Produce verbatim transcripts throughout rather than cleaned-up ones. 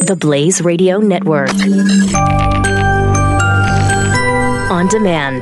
the Blaze Radio Network. On demand.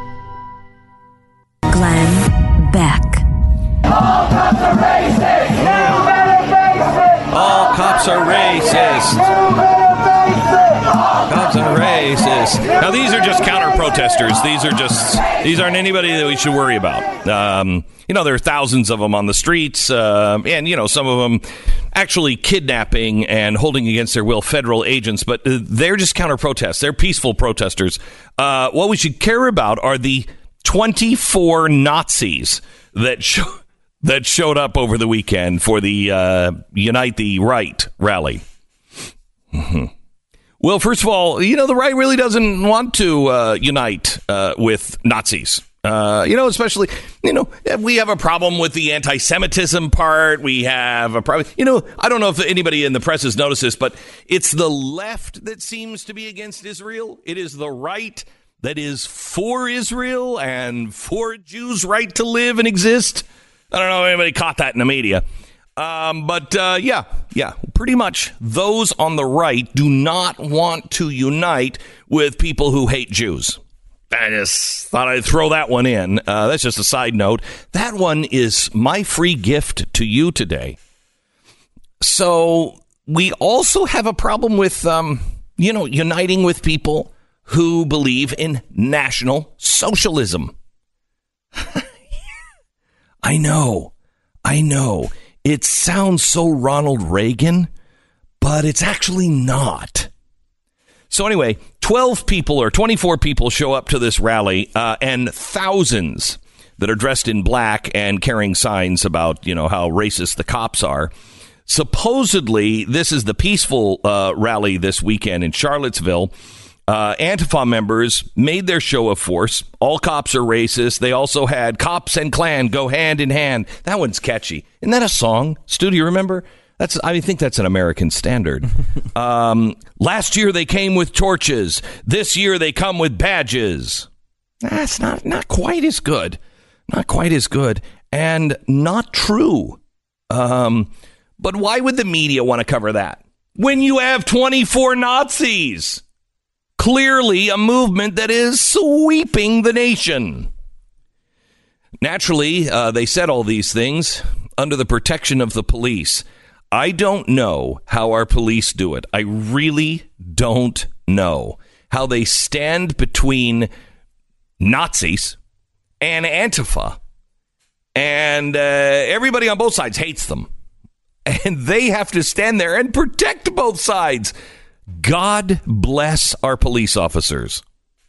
Glenn Beck. All cops are racist! You better face it! All cops are racist! You better face it! Cops are racist. Now, these are just counter-protesters. These are just, these aren't anybody that we should worry about. Um, you know, there are thousands of them on the streets, uh, and, you know, some of them actually kidnapping and holding against their will federal agents, but they're just counter-protests. They're peaceful protesters. Uh, what we should care about are the twenty-four Nazis that show, that showed up over the weekend for the uh, Unite the Right rally. Mm-hmm. Well, first of all, you know, the right really doesn't want to uh, unite uh, with Nazis. Uh, you know, especially, you know, we have a problem with the anti-Semitism part. We have a problem. You know, I don't know if anybody in the press has noticed this, but it's the left that seems to be against Israel. It is the right that is for Israel and for Jews' right to live and exist. I don't know if anybody caught that in the media. Um, but, uh, yeah, yeah, pretty much those on the right do not want to unite with people who hate Jews. I just thought I'd throw that one in. Uh, that's just a side note. That one is my free gift to you today. So we also have a problem with, um, you know, uniting with people who believe in National Socialism. I know. I know. It sounds so Ronald Reagan, but it's actually not. So anyway, twelve people or twenty-four people show up to this rally, uh, and thousands that are dressed in black and carrying signs about, you know, how racist the cops are. Supposedly, this is the peaceful uh, rally this weekend in Charlottesville. Uh, Antifa members made their show of force. All cops are racist. They also had cops and Klan go hand in hand. That one's catchy. Isn't that a song? Stu, do you remember? That's, I think that's an American standard. um, last year they came with torches. This year they come with badges. That's not, not quite as good. Not quite as good. And not true. Um, but why would the media want to cover that? When you have twenty-four Nazis. Clearly a movement that is sweeping the nation. Naturally, uh, they said all these things under the protection of the police. I don't know how our police do it. I really don't know how they stand between Nazis and Antifa. And uh, everybody on both sides hates them. And they have to stand there and protect both sides. God bless our police officers.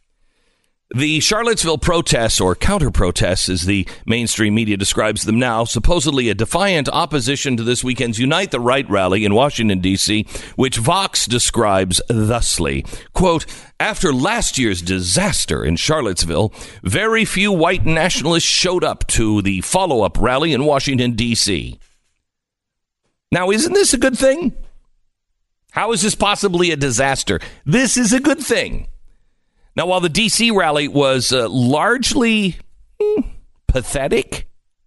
The Charlottesville protests, or counter-protests as the mainstream media describes them now, supposedly a defiant opposition to this weekend's Unite the Right rally in Washington, D C, which Vox describes thusly, quote, after last year's disaster in Charlottesville, very few white nationalists showed up to the follow-up rally in Washington, D C. Now, isn't this a good thing? How is this possibly a disaster? This is a good thing. Now, while the D C rally was uh, largely hmm, pathetic,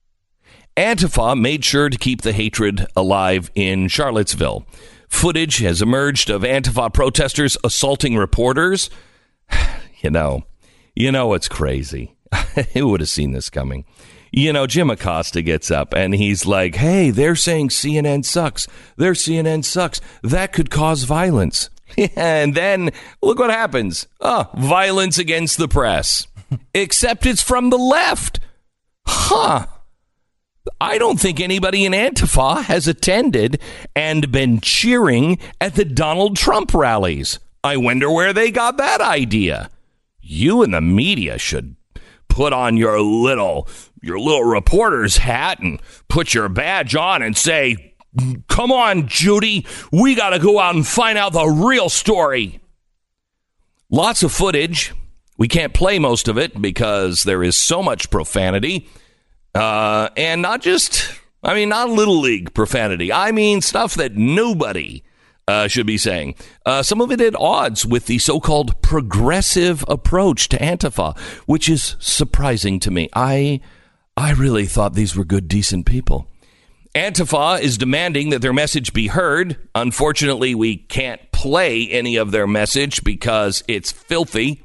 Antifa made sure to keep the hatred alive in Charlottesville. Footage has emerged of Antifa protesters assaulting reporters. You know, you know it's crazy. Who would have seen this coming? You know, Jim Acosta gets up and he's like, hey, they're saying C N N sucks. Their C N N sucks. That could cause violence. And then look what happens. Oh, violence against the press. Except it's from the left. Huh. I don't think anybody in Antifa has attended and been cheering at the Donald Trump rallies. I wonder where they got that idea. You and the media should put on your little your little reporter's hat and put your badge on and say, come on, Judy, we got to go out and find out the real story. Lots of footage. We can't play most of it because there is so much profanity. Uh, and not just, I mean, not Little League profanity. I mean, stuff that nobody uh, should be saying. Uh, some of it at odds with the so-called progressive approach to Antifa, which is surprising to me. I, I really thought these were good, decent people. Antifa is demanding that their message be heard. Unfortunately, we can't play any of their message because it's filthy.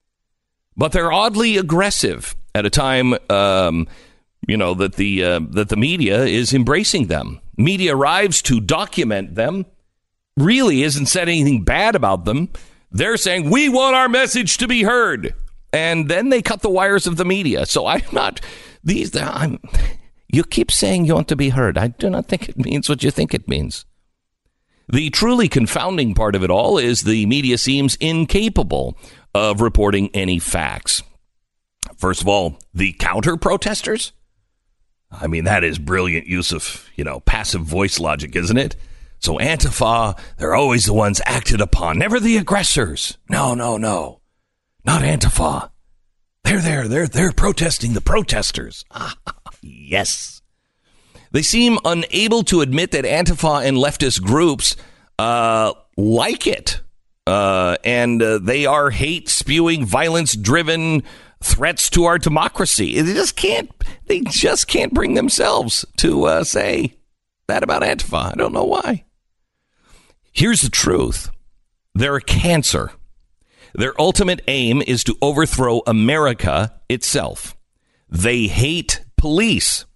But they're oddly aggressive at a time, um, you know, that the uh, that the media is embracing them. Media arrives to document them. Really isn't said anything bad about them. They're saying, we want our message to be heard. And then they cut the wires of the media. So I'm not, these, I'm, you keep saying you want to be heard. I do not think it means what you think it means. The truly confounding part of it all is the media seems incapable of reporting any facts. First of all, the counter-protesters? I mean, that is brilliant use of, you know, passive voice logic, isn't it? So Antifa, they're always the ones acted upon, never the aggressors. No, no, no. Not Antifa. They're there. They're they're protesting the protesters. Ah, yes. They seem unable to admit that Antifa and leftist groups uh, like it. Uh, and uh, they are hate-spewing, violence-driven threats to our democracy. They just can't, they just can't bring themselves to uh, say that about Antifa. I don't know why. Here's the truth. They're a cancer. Their ultimate aim is to overthrow America itself. They hate police.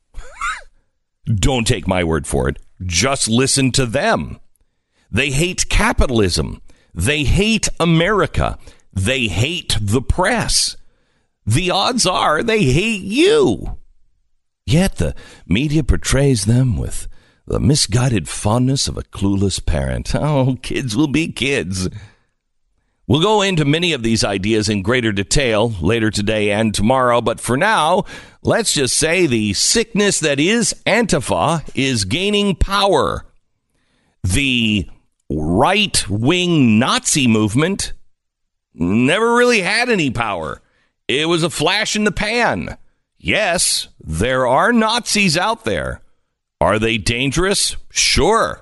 Don't take my word for it. Just listen to them. They hate capitalism. They hate America. They hate the press. The odds are they hate you. Yet the media portrays them with the misguided fondness of a clueless parent. Oh, kids will be kids. We'll go into many of these ideas in greater detail later today and tomorrow, but for now, let's just say the sickness that is Antifa is gaining power. The right-wing Nazi movement never really had any power. It was a flash in the pan. Yes, there are Nazis out there. Are they dangerous? Sure.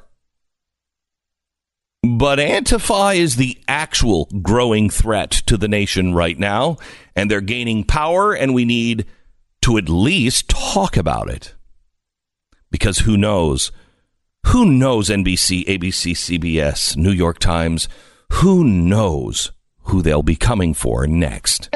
But Antifa is the actual growing threat to the nation right now, and they're gaining power, and we need to at least talk about it. Because who knows? Who knows N B C, A B C, C B S, New York Times? Who knows who they'll be coming for next?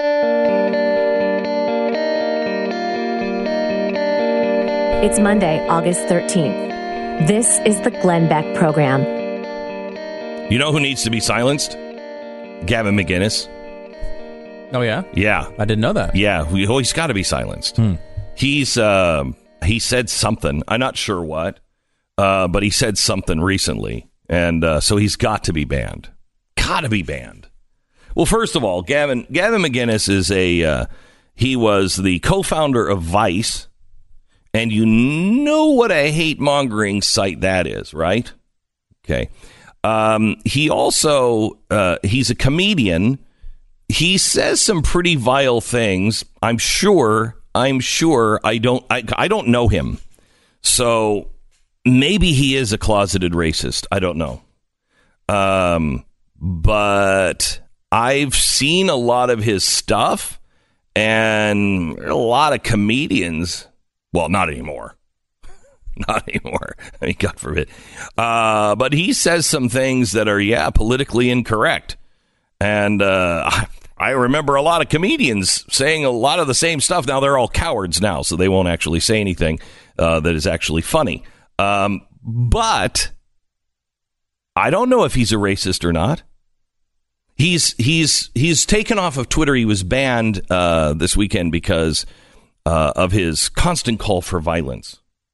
It's Monday, August thirteenth. This is the Glenn Beck Program. You know who needs to be silenced? Gavin McInnes. Oh, yeah? Yeah. I didn't know that. Yeah, we, oh, he's got to be silenced. Hmm. He's uh, he said something. I'm not sure what, uh, but he said something recently. And uh, so he's got to be banned. Got to be banned. Well, first of all, Gavin, Gavin McInnes is a, uh, he was the co-founder of Vice. And you know what a hate-mongering site that is, right? Okay. Um, he also, uh, he's a comedian. He says some pretty vile things. I'm sure, I'm sure I don't, I, I don't know him. So maybe he is a closeted racist. I don't know. Um, but I've seen a lot of his stuff, and a lot of comedians. Well, not anymore. Not anymore. I mean, God forbid. Uh, but he says some things that are, yeah, politically incorrect. And uh, I remember a lot of comedians saying a lot of the same stuff. Now, they're all cowards now, so they won't actually say anything uh, that is actually funny. Um, but I don't know if he's a racist or not. He's he's he's taken off of Twitter. He was banned uh, this weekend because uh, of his constant call for violence.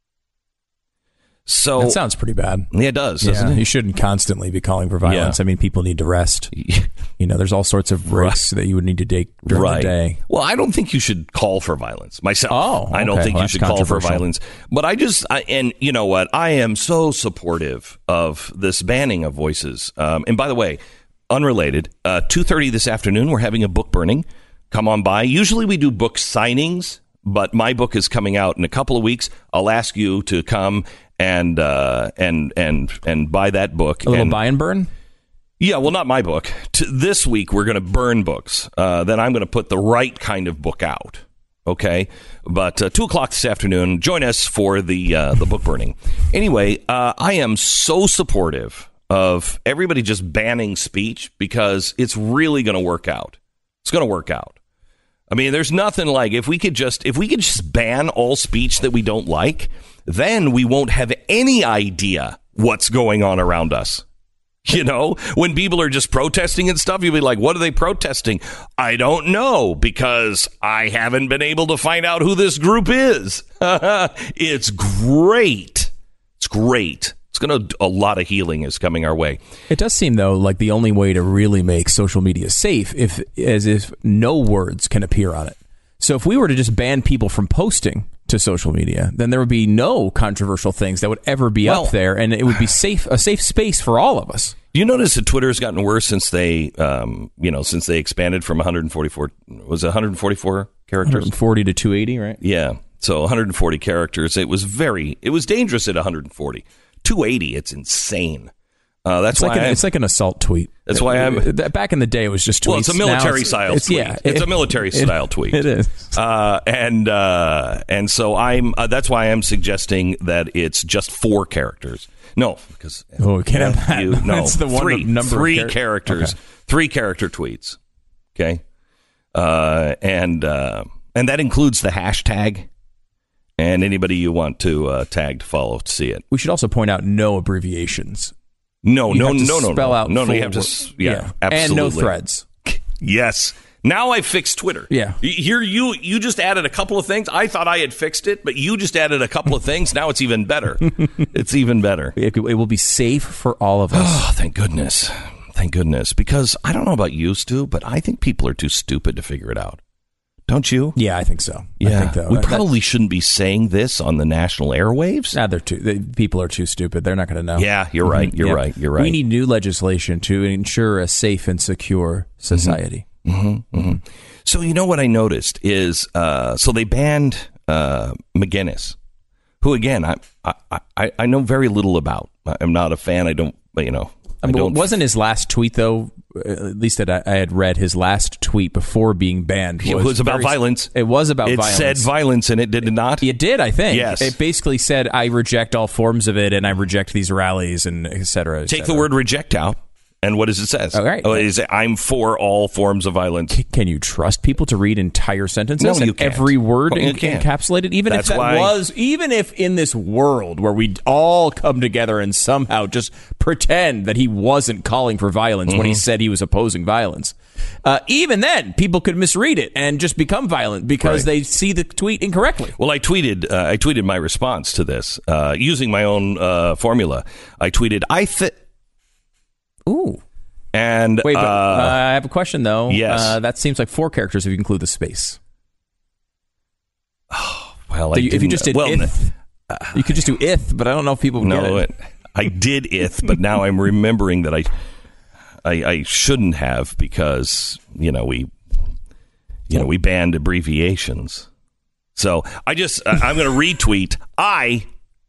So that sounds pretty bad. Yeah, it does, doesn't yeah, it? You shouldn't constantly be calling for violence. Yeah. I mean, people need to rest. You know, there's all sorts of risks right. that you would need to take during right. the day. Well, I don't think you should call for violence myself. Oh, okay. I don't think well, you should call for violence. But I just, I, and you know what? I am so supportive of this banning of voices. Um, and by the way, unrelated, uh, two thirty this afternoon, we're having a book burning. Come on by. Usually we do book signings, but my book is coming out in a couple of weeks. I'll ask you to come and uh, and and and buy that book. A little and, buy and burn? Yeah, well, not my book. T- this week, we're going to burn books. Uh, then I'm going to put the right kind of book out. Okay, but uh, two o'clock this afternoon. Join us for the uh, the book burning. Anyway, uh, I am so supportive of everybody just banning speech because it's really going to work out. It's going to work out. I mean, there's nothing like if we could just if we could just ban all speech that we don't like, then we won't have any idea what's going on around us. You know, when people are just protesting and stuff, you'll be like, what are they protesting? I don't know, because I haven't been able to find out who this group is. It's great. It's great. It's going to, a lot of healing is coming our way. It does seem, though, like the only way to really make social media safe if, as if no words can appear on it. So if we were to just ban people from posting to social media, then there would be no controversial things that would ever be well, up there, and it would be safe, a safe space for all of us. You notice that Twitter has gotten worse since they, um, you know, since they expanded from one hundred forty-four. Was it one hundred forty-four characters? one hundred forty to two eighty, right? Yeah. So one hundred forty characters. It was very. It was dangerous at one hundred forty. two eighty. It's insane. Uh, that's it's why like an, I'm, it's like an assault tweet. That's why I'm. Back in the day, it was just tweets. Well, it's a military it's, style it's, tweet. Yeah, it's it, a military it, style tweet. It is, uh, and uh, and so I'm. Uh, that's why I'm suggesting that it's just four characters. No, because oh, we can't have that. You, no, that's the one three, number three of char- characters, okay. three character tweets. Okay, uh, and uh, and that includes the hashtag. And anybody you want to uh, tag to follow to see it. We should also point out no abbreviations. No, you no, have to no, no, spell no, out no, no. You full have to, word. yeah, yeah, absolutely, and no threads. Yes. Now I fixed Twitter. Yeah. Here you you just added a couple of things. I thought I had fixed it, but you just added a couple of things. Now it's even better. It's even better. It, it will be safe for all of us. Oh, thank goodness. Thank goodness. Because I don't know about you, Stu, but I think people are too stupid to figure it out. Don't you? Yeah, I think so. Yeah. I think that, we that, probably shouldn't be saying this on the national airwaves. Nah, they're too. They, people are too stupid. They're not going to know. Yeah, you're right. You're yeah. right. You're right. We need new legislation to ensure a safe and secure society. Mm-hmm, mm-hmm. So you know what I noticed is, uh, so they banned uh, McGinnis, who again I, I I I know very little about. I'm not a fan. I don't. You know. I mean, wasn't his last tweet though? At least that I had read his last tweet before being banned. Was it was about very, violence. It was about it violence. It said violence in it, did it not? It did, I think. Yes. It basically said, I reject all forms of it, and I reject these rallies, and et cetera. Et Take cetera. the word reject out, and what does it say? All right. Oh, is it, I'm for all forms of violence. C- can you trust people to read entire sentences? No, you and can't. every word Well, you en- can't. encapsulated? Even That's if that why- was, even if in this world where we all come together and somehow just pretend that he wasn't calling for violence mm-hmm. when he said he was opposing violence. Uh, even then, people could misread it and just become violent because Right. they see the tweet incorrectly. Well, I tweeted. Uh, I tweeted my response to this uh, using my own uh, formula. I tweeted, "I th." Ooh. And wait, but, uh, uh, I have a question though. Yes. Uh, that seems like four characters if you include the space. well, So I you, if you just did well, ith, you could just do ith, but I don't know if people would no, get it. it, I did ith, but now I'm remembering that I, I, I shouldn't have because you know we, you know we banned abbreviations. So I just uh, I'm going to retweet I.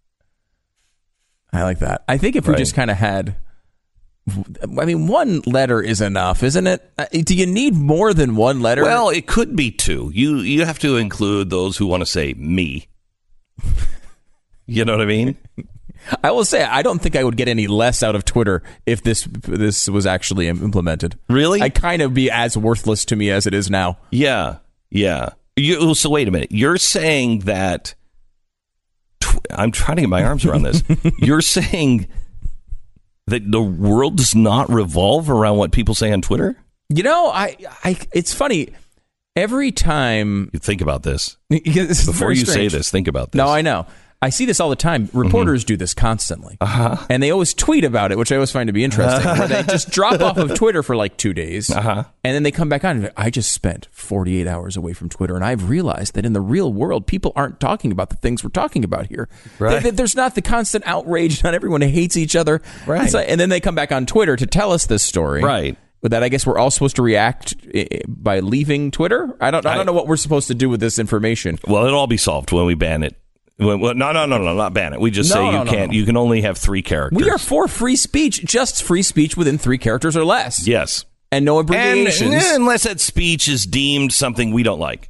I like that. I think if we Right. just kind of had, I mean, one letter is enough, isn't it? Uh, Do you need more than one letter? Well, it could be two. You you have to include those who want to say me. You know what I mean? I will say I don't think I would get any less out of Twitter if this this was actually implemented. Really? I kind of be as worthless to me as it is now. Yeah, yeah. You, so wait a minute. You're saying that tw- I'm trying to get my arms around this. You're saying that the world does not revolve around what people say on Twitter? You know, I, I it's funny. Every time You think about this. this is Before very you strange. say this, think about this. No, I know. I see this all the time. Reporters Mm-hmm. do this constantly. Uh-huh. And they always tweet about it, which I always find to be interesting. Where they just drop off of Twitter for like two days. Uh-huh. And then they come back on. And I just spent forty-eight hours away from Twitter. And I've realized that in the real world, people aren't talking about the things we're talking about here. Right. Th- There's not the constant outrage. Not everyone hates each other. Right. It's like- and then they come back on Twitter to tell us this story. Right. But that I guess we're all supposed to react eh, by leaving Twitter. I don't. I don't I- know what we're supposed to do with this information. Well, it'll all be solved when we ban it. Well, well, no, no, no, no, not ban it. We just No, say you no, no, can't. no. You can only have three characters. We are for free speech, just free speech within three characters or less. Yes. And no And, abbreviations. eh, unless that speech is deemed something we don't like.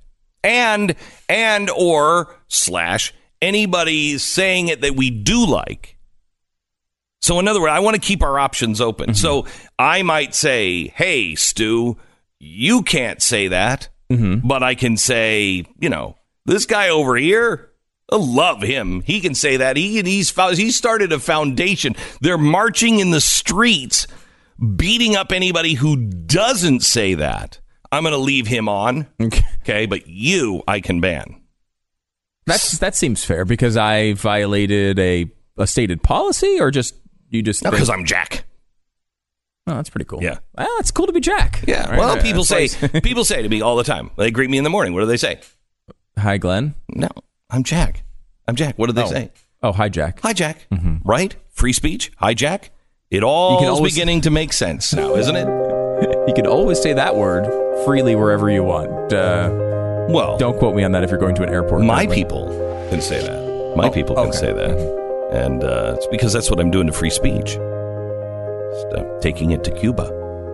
and and or slash anybody saying it that we do like. So in other words, I want to keep our options open. Mm-hmm. So I might say, hey, Stu, you can't say that, mm-hmm. but I can say, you know, this guy over here, I love him. He can say that. He he's he started a foundation. They're marching in the streets, beating up anybody who doesn't say that. I'm going to leave him on. Okay. okay, but you, I can ban. That's that seems fair because I violated a, a stated policy, or just you just because no, I'm Jack. Oh, that's pretty cool. Yeah, well, it's cool to be Jack. Yeah. Right? Well, people say people say to me all the time. They greet me in the morning. What do they say? Hi, Glenn. No, I'm Jack. I'm Jack. What do they oh. say? Oh, hi, Jack. Hi, Jack. Mm-hmm. Right? Free speech. Hi, Jack. It all is always beginning to make sense now, isn't it? You can always say that word freely wherever you want. Uh, well, don't quote me on that if you're going to an airport. My currently. people can say that. My oh, people can okay. say that. Mm-hmm. And uh, it's because that's what I'm doing to free speech. Just, uh, taking it to Cuba.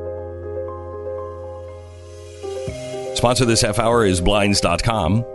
Sponsor this half hour is Blinds dot com.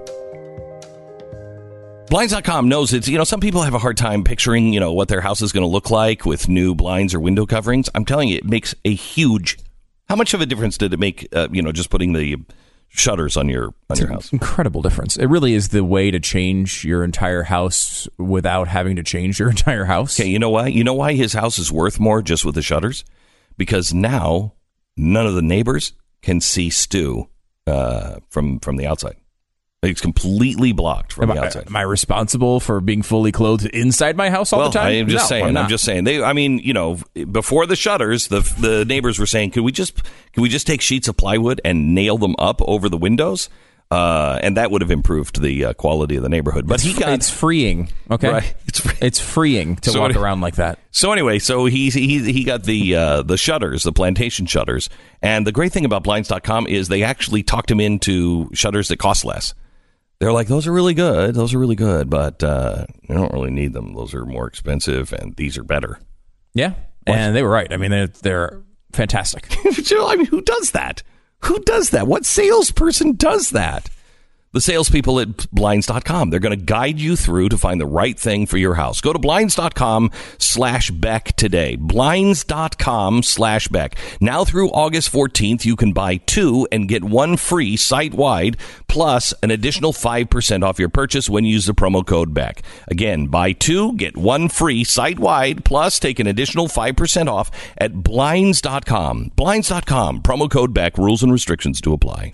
Blinds dot com knows it's, you know, some people have a hard time picturing, you know, what their house is going to look like with new blinds or window coverings. I'm telling you, it makes a huge... How much of a difference did it make, uh, you know, just putting the shutters on your on it's your house? Incredible difference. It really is the way to change your entire house without having to change your entire house. Okay, you know why? You know why his house is worth more just with the shutters? Because now none of the neighbors can see Stu uh, from from the outside. It's completely blocked from am the I, outside. Am I responsible for being fully clothed inside my house all well, the time? I'm just no, saying. I'm, I'm just saying. They, I mean, you know, before the shutters, the the neighbors were saying, "Could we just could we just take sheets of plywood and nail them up over the windows?" Uh, and that would have improved the uh, quality of the neighborhood. But it's, he got it's freeing. Okay, right? It's free. it's freeing to so walk it, around like that. So anyway, so he he he got the uh, the shutters, the plantation shutters, and the great thing about Blinds dot com is they actually talked him into shutters that cost less. They're like, those are really good. Those are really good, but uh, you don't really need them. Those are more expensive, and these are better. Yeah, what? And they were right. I mean, they're, they're fantastic. I mean, who does that? Who does that? What salesperson does that? The salespeople at Blinds dot com. They're going to guide you through to find the right thing for your house. Go to Blinds dot com slash Beck today. Blinds dot com slash Beck. Now through August fourteenth, you can buy two and get one free site-wide, plus an additional five percent off your purchase when you use the promo code Beck. Again, buy two, get one free site-wide, plus take an additional five percent off at Blinds dot com. Blinds dot com. Promo code Beck. Rules and restrictions to apply.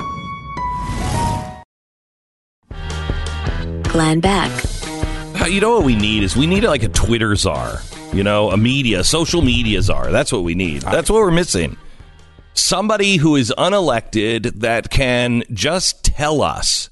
Glenn Beck. You know what we need is we need like a Twitter czar, you know, a media, social media czar. That's what we need. That's what we're missing. Somebody who is unelected that can just tell us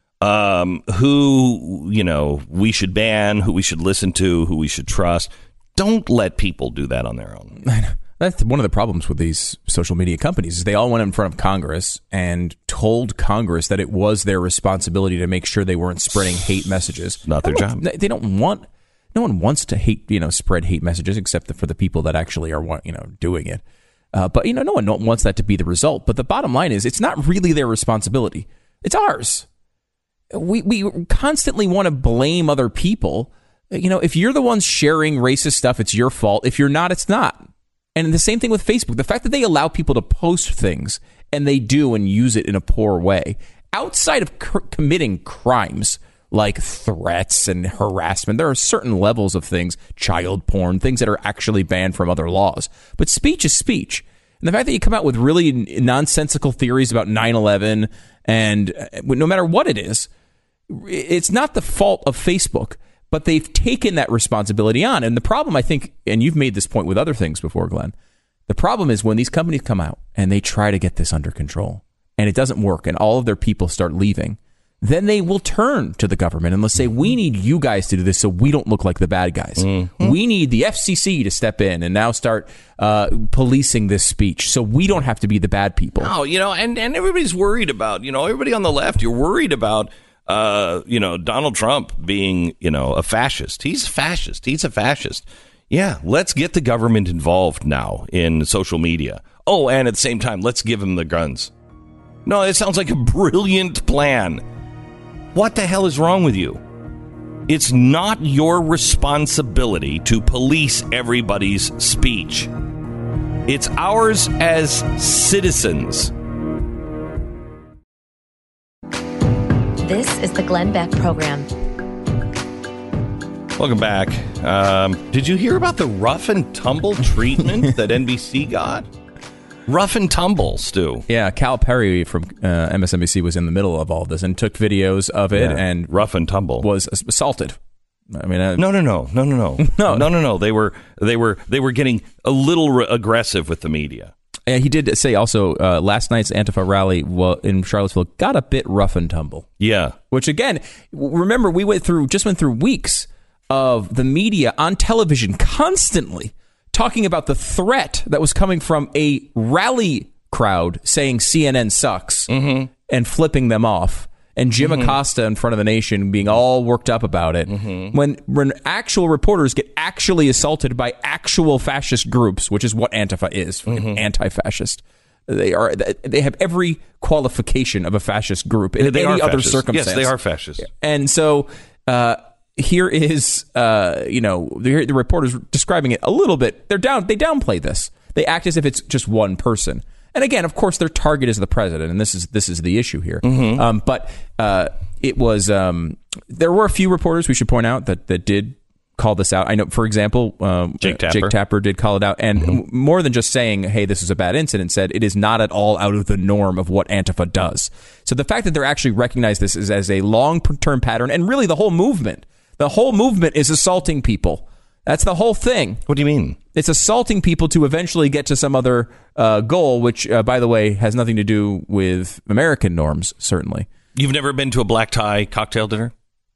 um, who, you know, we should ban, who we should listen to, who we should trust. Don't let people do that on their own. I know. That's one of the problems with these social media companies is they all went in front of Congress and told Congress that it was their responsibility to make sure they weren't spreading hate messages. Not their job. They don't want, no one wants to hate, you know, spread hate messages except for the people that actually are, you know, doing it. Uh, but, you know, no one wants that to be the result. But the bottom line is it's not really their responsibility. It's ours. We, we constantly want to blame other people. You know, if you're the ones sharing racist stuff, it's your fault. If you're not, it's not. And the same thing with Facebook. The fact that they allow people to post things, and they do and use it in a poor way, outside of c- committing crimes like threats and harassment, there are certain levels of things, child porn, things that are actually banned from other laws. But speech is speech. And the fact that you come out with really nonsensical theories about nine eleven, and no matter what it is, it's not the fault of Facebook. But they've taken that responsibility on. And the problem, I think, and you've made this point with other things before, Glenn, the problem is when these companies come out and they try to get this under control and it doesn't work and all of their people start leaving, then they will turn to the government and let's say, we need you guys to do this so we don't look like the bad guys. Mm-hmm. We need the F C C to step in and now start uh, policing this speech so we don't have to be the bad people. Oh, you know, and, and everybody's worried about, you know, everybody on the left, you're worried about Uh, you know, Donald Trump being, you know, a fascist. He's a fascist. He's a fascist. Yeah, let's get the government involved now in social media. Oh, and at the same time, let's give him the guns. No, it sounds like a brilliant plan. What the hell is wrong with you? It's not your responsibility to police everybody's speech. It's ours as citizens. This is the Glenn Beck Program. Welcome back. Um, did you hear about the rough and tumble treatment that N B C got? Rough and tumble, Stu. Yeah, Cal Perry from uh, M S N B C was in the middle of all this and took videos of it, Yeah. and rough and tumble was assaulted. I mean, uh, no, no, no, no, no, no, No. no, no, no. They were, they were, they were getting a little re- aggressive with the media. yeah, he did say also uh, last night's Antifa rally wa- in Charlottesville got a bit rough and tumble. Yeah, Which again, w- remember we went through just went through weeks of the media on television constantly talking about the threat that was coming from a rally crowd saying C N N sucks mm-hmm. and flipping them off, and Jim mm-hmm. Acosta in front of the nation being all worked up about it. Mm-hmm. When when actual reporters get actually assaulted by actual fascist groups, which is what Antifa is, Mm-hmm. anti-fascist. They are. They have every qualification of a fascist group in they any are other fascist. circumstance. Yes, they are fascist. And so uh, here is, uh, you know, the, the reporters describing it a little bit. They're down. They downplay this. They act as if it's just one person. And again, of course, their target is the president, and this is this is the issue here. Mm-hmm. Um, but uh, it was um, there were a few reporters we should point out that that did call this out. I know, for example, um, Jake Tapper. Jake Tapper did call it out, and Mm-hmm. more than just saying, "Hey, this is a bad incident," said it is not at all out of the norm of what Antifa does. So the fact that they're actually recognize this is as a long-term pattern, and really the whole movement, the whole movement is assaulting people. That's the whole thing. What do you mean? It's assaulting people to eventually get to some other uh, goal, which, uh, by the way, has nothing to do with American norms, certainly. You've never been to a black tie cocktail dinner?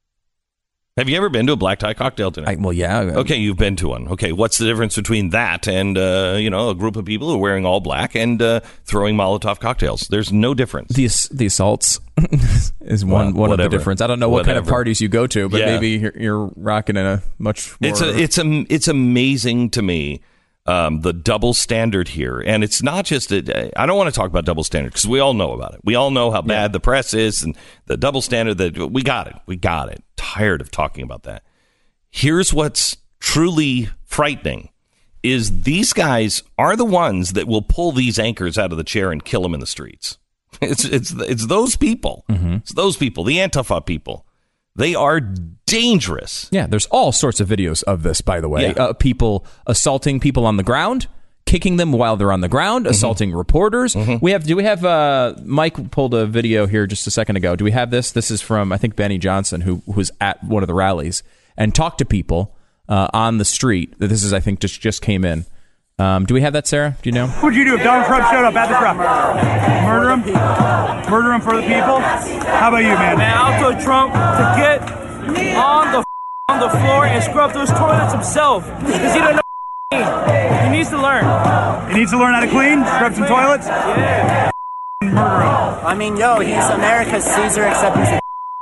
Have you ever been to a black tie cocktail dinner? I, well, yeah. Okay, you've been to one. Okay, what's the difference between that and, uh, you know, a group of people who are wearing all black and uh, throwing Molotov cocktails? There's no difference. The the assaults is one, Well, one of the whatever. difference. I don't know what kind of Whatever. parties you go to, but Yeah. maybe you're, you're rocking in a much more... It's a, it's a, it's amazing to me, um, the double standard here, and it's not just. A, I don't want to talk about double standard because we all know about it. We all know how bad the press is, and the double standard. That we got it. We got it. Tired of talking about that. Here's what's truly frightening: is these guys are the ones that will pull these anchors out of the chair and kill them in the streets. It's it's it's those people. Mm-hmm. It's those people. The Antifa people. They are dangerous. Yeah, there's all sorts of videos of this, by the way. Yeah. Uh, people assaulting people on the ground, kicking them while they're on the ground, assaulting reporters. We have. Do we have? Uh, Mike pulled a video here just a second ago. Do we have this? This is from I think Benny Johnson, who who was at one of the rallies and talked to people uh, on the street. This is I think just just came in. Um, do we have that, Sarah? Do you know? What would you do if Donald Trump showed up at the Trump? Murder him? Murder him for the people? How about you, man? Man, I'll tell Trump to get on the on the floor and scrub those toilets himself because he don't know. He needs to learn. He needs to learn how to clean, scrub some toilets. Yeah. Murder him. I mean, yo, he's America's Caesar, except he's a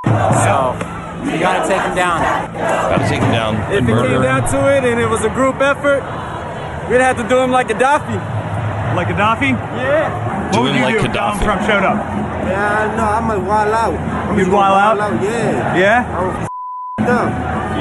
so you gotta take him down. Got to take them down. If and it murder came them. down to it and it was a group effort, we'd have to do him like Gaddafi. Like Gaddafi? Yeah. What Do would him you like do if Donald Gaddafi. Trump showed up? Yeah, no, I'm a wild out. I'm You'd gonna wild out? Yeah. Yeah? I'm up.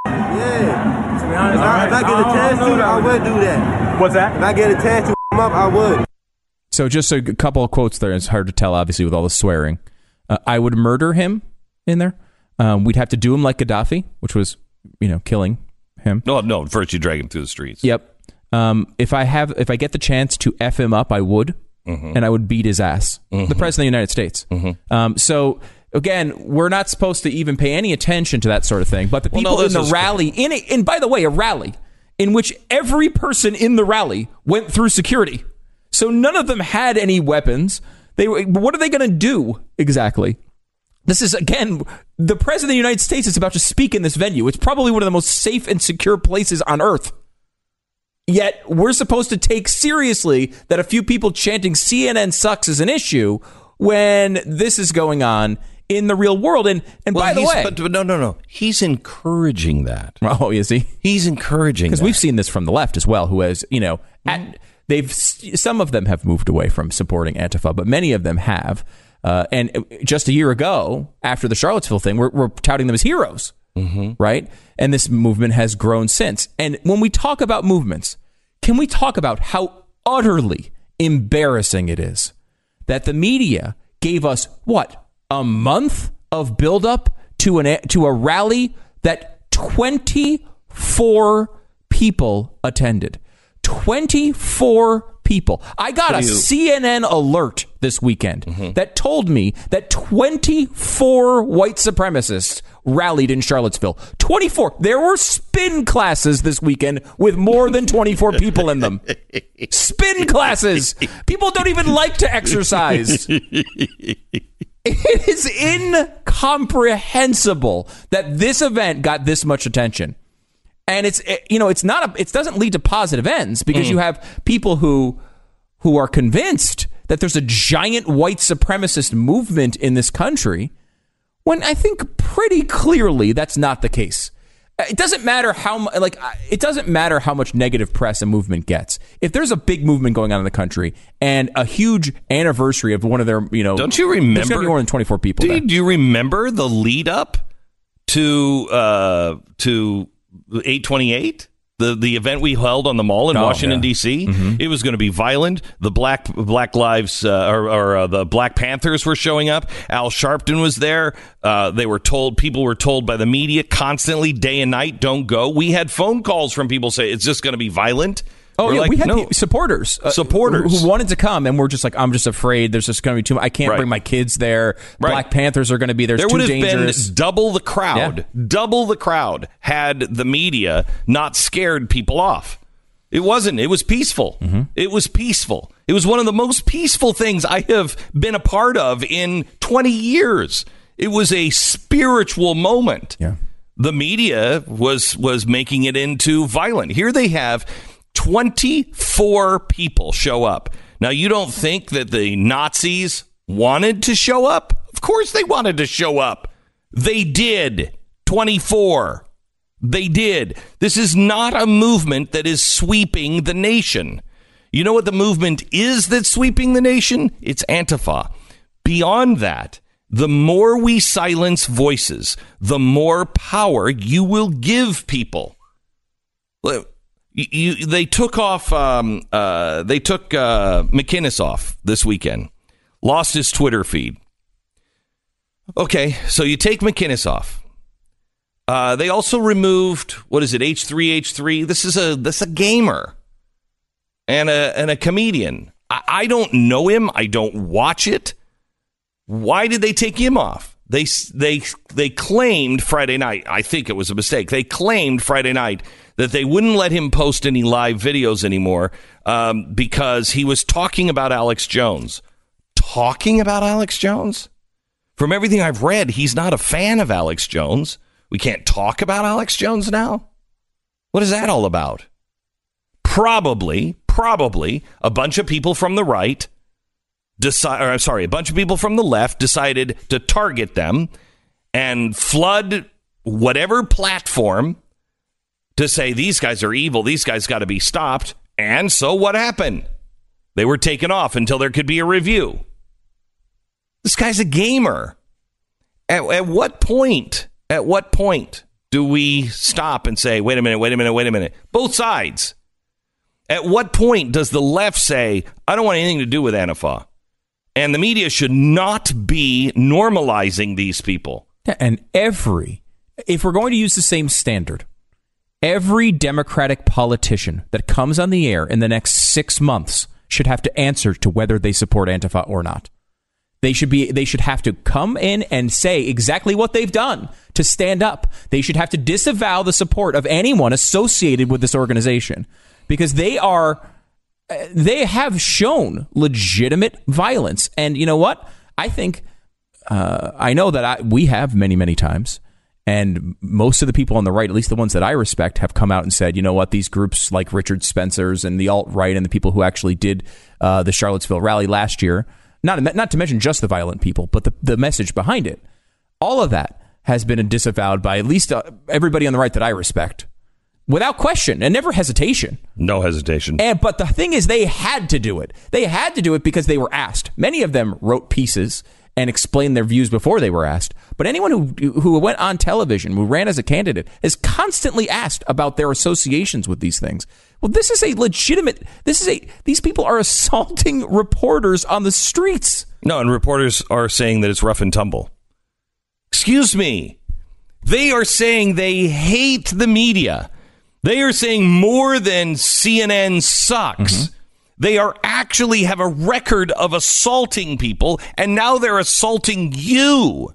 Yeah. If I, if I get a chance to, I would do that. What's that? If I get a chance to him up, I would. So just a couple of quotes there. It's hard to tell, obviously, with all the swearing. Uh, I would murder him in there. Um, we'd have to do him like Gaddafi, which was, you know, killing him. No, no. First, you drag him through the streets. Yep. Um, if I have, if I get the chance to F him up, I would, Mm-hmm. and I would beat his ass. The president of the United States. Mm-hmm. Um, so again, we're not supposed to even pay any attention to that sort of thing. But the Well, no, people in this the is- rally, in a, and by the way, a rally in which every person in the rally went through security. So none of them had any weapons. They were- what are they going to do exactly? This is, again, the president of the United States is about to speak in this venue. It's probably one of the most safe and secure places on earth. Yet we're supposed to take seriously that a few people chanting C N N sucks is an issue when this is going on in the real world. And and Well, by the he's- way, but, but no, no, no. He's encouraging that. oh, is he? He's encouraging Because that. we've seen this from the left as well, who has, you know, at They've some of them have moved away from supporting Antifa, but many of them have. Uh, and just a year ago, after the Charlottesville thing, we're, we're touting them as heroes, mm-hmm. right? And this movement has grown since. And when we talk about movements, can we talk about how utterly embarrassing it is that the media gave us, what, a month of buildup to an to a rally that twenty-four people attended? twenty-four people. I got a C N N alert this weekend mm-hmm. that told me that twenty-four white supremacists rallied in Charlottesville. twenty-four. There were spin classes this weekend with more than twenty-four people in them. Spin classes. People don't even like to exercise. It is incomprehensible that this event got this much attention. And it's, you know, it's not a, it doesn't lead to positive ends because mm. you have people who who are convinced that there's a giant white supremacist movement in this country, when I think pretty clearly that's not the case. It doesn't matter how like it doesn't matter how much negative press a movement gets. If there's a big movement going on in the country and a huge anniversary of one of their, you know, don't you remember? There's going to be more than twenty-four people. Do there. You, do you remember the lead up to uh, to eight twenty-eight? The the event we held on the mall in oh, Washington, yeah. D C? Mm-hmm. It was going to be violent. The Black Black Lives uh, or, or uh, the Black Panthers were showing up. Al Sharpton was there. Uh, they were told, people were told by the media constantly, day and night, don't go. We had phone calls from people saying it's just going to be violent. Oh, we're yeah, like, we had no. supporters. Uh, supporters. Who wanted to come, and we're just like, I'm just afraid there's just going to be too much. I can't right. bring my kids there. Right. Black Panthers are going to be there. There It's would too have dangerous. been double the crowd. Yeah. Double the crowd had the media not scared people off. It wasn't. It was peaceful. Mm-hmm. It was peaceful. It was one of the most peaceful things I have been a part of in twenty years. It was a spiritual moment. Yeah. The media was was making it into violent. Here they have twenty-four people show up. Now, you don't think that the Nazis wanted to show up? Of course they wanted to show up. They did. twenty-four. They did. This is not a movement that is sweeping the nation. You know what the movement is that's sweeping the nation? It's Antifa. Beyond that, the more we silence voices, the more power you will give people. Look, You, you, they took off. Um, uh, they took uh, McInnes off this weekend. Lost his Twitter feed. Okay, so you take McInnes off. Uh, they also removed, what is it? H three H three. This is a this a gamer and a and a comedian. I, I don't know him. I don't watch it. Why did they take him off? They they they claimed Friday night. I think it was a mistake. They claimed Friday night that they wouldn't let him post any live videos anymore um, because he was talking about Alex Jones. Talking about Alex Jones? From everything I've read, he's not a fan of Alex Jones. We can't talk about Alex Jones now? What is that all about? Probably, probably a bunch of people from the right decide, or I'm sorry, a bunch of people from the left decided to target them and flood whatever platform to say these guys are evil, these guys got to be stopped. And so what happened? They were taken off until there could be a review. This guy's a gamer. At, at what point, at what point do we stop and say, wait a minute, wait a minute, wait a minute? Both sides. At what point does the left say, I don't want anything to do with Antifa? And the media should not be normalizing these people. And every, if we're going to use the same standard, every Democratic politician that comes on the air in the next six months should have to answer to whether they support Antifa or not. They should be. They should have to come in and say exactly what they've done to stand up. They should have to disavow the support of anyone associated with this organization because they are. They have shown legitimate violence, and you know what? I think uh, I know that I, we have many, many times. And most of the people on the right, at least the ones that I respect, have come out and said, you know what, these groups like Richard Spencer's and the alt-right and the people who actually did uh, the Charlottesville rally last year, not, not to mention just the violent people, but the, the message behind it, all of that has been disavowed by at least uh, everybody on the right that I respect. without question and never hesitation. No hesitation. And but the thing is, they had to do it. They had to do it because they were asked. Many of them wrote pieces and explained their views before they were asked. But anyone who who went on television, who ran as a candidate, is constantly asked about their associations with these things. Well, this is a legitimate. This is a. These people are assaulting reporters on the streets. No, and reporters are saying that it's rough and tumble. Excuse me. They are saying they hate the media. They are saying more than C N N sucks. Mm-hmm. They are actually have a record of assaulting people, and now they're assaulting you.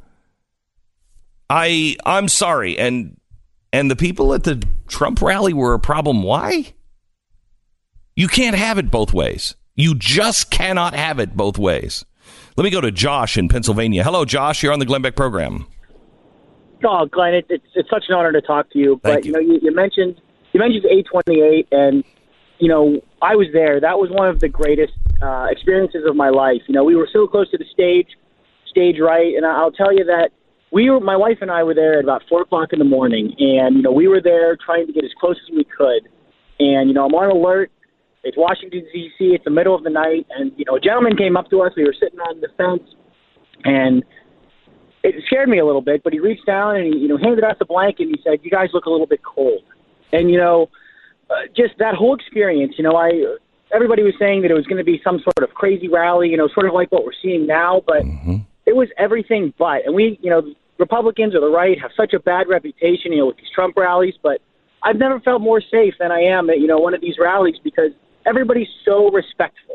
I I'm sorry, and and the people at the Trump rally were a problem. Why? You can't have it both ways. You just cannot have it both ways. Let me go to Josh in Pennsylvania. Hello, Josh. You're on the Glenn Beck program. Oh, Glenn, it, it's it's such an honor to talk to you. Thank but you. you know, you, you mentioned you mentioned A twenty-eight, and you know, I was there. That was one of the greatest uh, experiences of my life. You know, we were so close to the stage, stage right, and I'll tell you that we were. My wife and I were there at about four o'clock in the morning, and you know, we were there trying to get as close as we could. And you know, I'm on alert. It's Washington, D C It's the middle of the night, and you know, a gentleman came up to us. We were sitting on the fence, and it scared me a little bit. But he reached down and he, you know, handed us a blanket, and he said, "You guys look a little bit cold." And you know, uh, just that whole experience. You know, I everybody was saying that it was going to be some sort of crazy rally. You know, sort of like what we're seeing now, but mm-hmm. it was everything but. And we, you know, Republicans or the right have such a bad reputation, you know, with these Trump rallies. But I've never felt more safe than I am at, you know, one of these rallies because everybody's so respectful.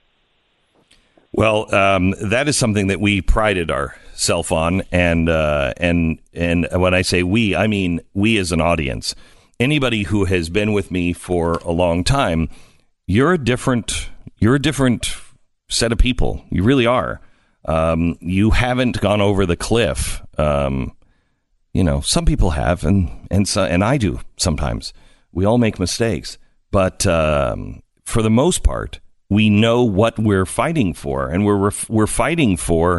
Well, um, that is something that we prided ourselves on, and uh, and and when I say we, I mean we as an audience. Anybody who has been with me for a long time, you're a different you're a different set of people. You really are. Um, you haven't gone over the cliff. Um, you know, some people have, and and so, and I do sometimes. We all make mistakes, but um, for the most part, we know what we're fighting for, and we're we're fighting for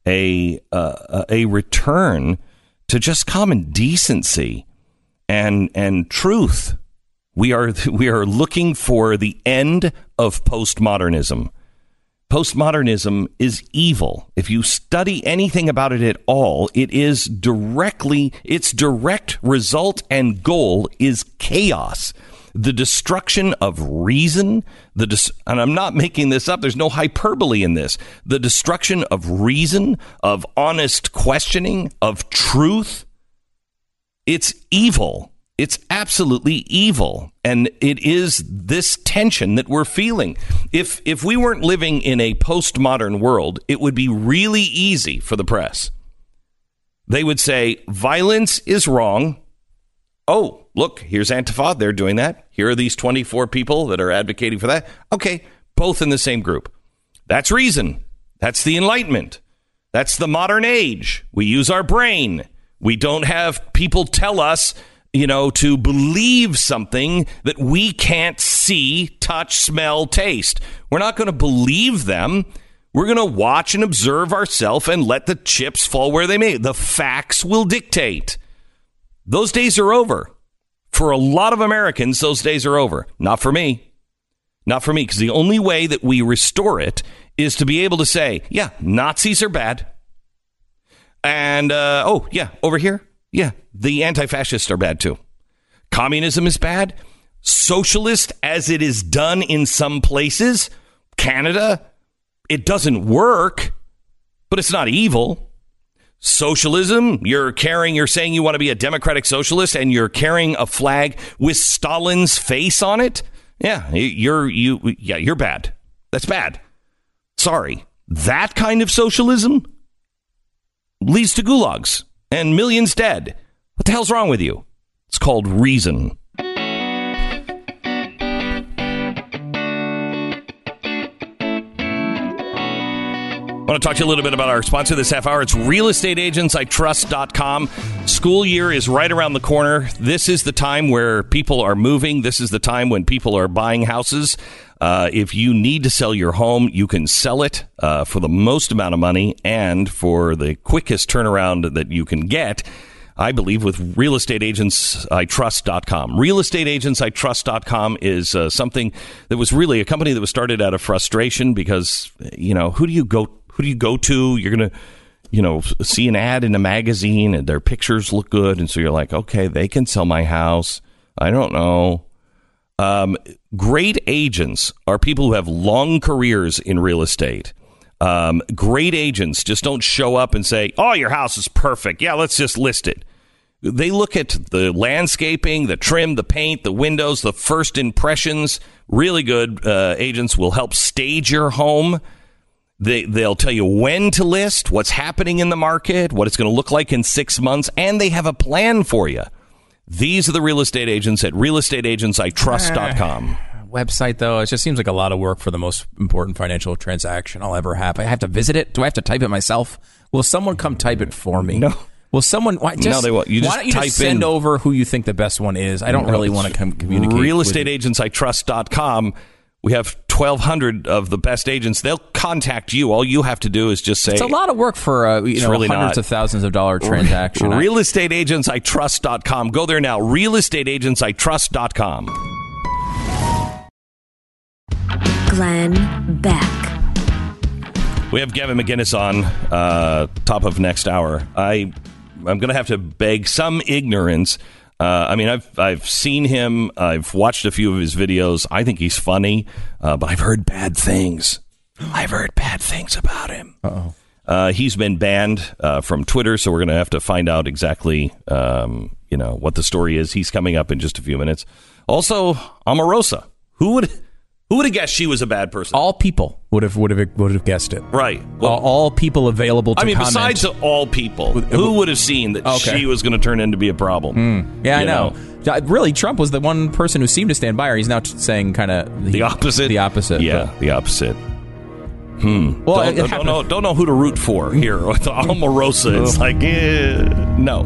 a uh, a return to just common decency and and truth. We are we are looking for the end of postmodernism. Postmodernism is evil. If you study anything about it at all, it is directly its direct result and goal is chaos. The destruction of reason, the dis- and I'm not making this up. There's no hyperbole in this. The destruction of reason, of honest questioning, of truth. It's evil. It's absolutely evil. And it is this tension that we're feeling. If if we weren't living in a postmodern world, it would be really easy for the press. They would say violence is wrong. Oh, look, here's Antifa. They're doing that. Here are these twenty-four people that are advocating for that. Okay, both in the same group. That's reason. That's the Enlightenment. That's the modern age. We use our brain. We don't have people tell us, you know, to believe something that we can't see, touch, smell, taste. We're not going to believe them. We're going to watch and observe ourselves and let the chips fall where they may. The facts will dictate. Those days are over. For a lot of Americans, those days are over. Not for me. Not for me, because the only way that we restore it is to be able to say, yeah, Nazis are bad. And, uh, oh, yeah, over here, yeah, the anti-fascists are bad, too. Communism is bad. Socialist, as it is done in some places, Canada, it doesn't work, but it's not evil. Socialism, you're carrying, you're saying you want to be a democratic socialist and you're carrying a flag with Stalin's face on it. Yeah, you're, you, yeah, you're bad. That's bad. Sorry. That kind of socialism leads to gulags and millions dead. What the hell's wrong with you? It's called reason. I want to talk to you a little bit about our sponsor this half hour. It's real estate agents I trust dot com. School year is right around the corner. This is the time where people are moving. This is the time when people are buying houses. Uh, if you need to sell your home, you can sell it uh, for the most amount of money and for the quickest turnaround that you can get. I believe, with real estate agents I trust dot com. real estate agents I trust dot com is uh, something that was really a company that was started out of frustration because, you know, who do you go who do you go to? You're going to, you know, see an ad in a magazine and their pictures look good. And so you're like, okay, they can sell my house. I don't know. Um, great agents are people who have long careers in real estate. Um, great agents just don't show up and say, oh, your house is perfect. Yeah, let's just list it. They look at the landscaping, the trim, the paint, the windows, the first impressions. Really good uh, agents will help stage your home. They, they'll tell you when to list, what's happening in the market, what it's going to look like in six months, and they have a plan for you. These are the real estate agents at real estate agents I trust dot com. Website, though, it just seems like a lot of work for the most important financial transaction I'll ever have. I have to visit it. Do I have to type it myself? Will someone come type it for me? No. Will someone? Why, just, no, they won't. You just why don't you type just send in, over who you think the best one is? I don't no, really want to com- communicate. real estate agents I trust dot com. We have twelve hundred of the best agents. They'll contact you. All you have to do is just say... It's a lot of work for uh, you know, really hundreds not. of thousands of dollar transaction. real estate agents I trust dot com. Go there now. real estate agents I trust dot com. Glenn Beck. We have Gavin McInnes on uh, top of next hour. I, I'm going to have to beg some ignorance. Uh, I mean, I've I've seen him. I've watched a few of his videos. I think he's funny, uh, but I've heard bad things. I've heard bad things about him. Uh-oh. Uh, he's been banned uh, from Twitter, so we're going to have to find out exactly, um, you know, what the story is. He's coming up in just a few minutes. Also, Omarosa. Who would... Who would have guessed she was a bad person? All people would have would have would have guessed it. Right. Well, all, all people available to I mean, comment. besides all people, who would have seen that okay. she was going to turn into be a problem? Mm. Yeah, I know. know. Really, Trump was the one person who seemed to stand by her. He's now t- saying kind of the, the opposite. The opposite. Yeah, but. the opposite. Hmm. Well, don't, don't know. Don't know who to root for here. With Omarosa, it's like eh, no.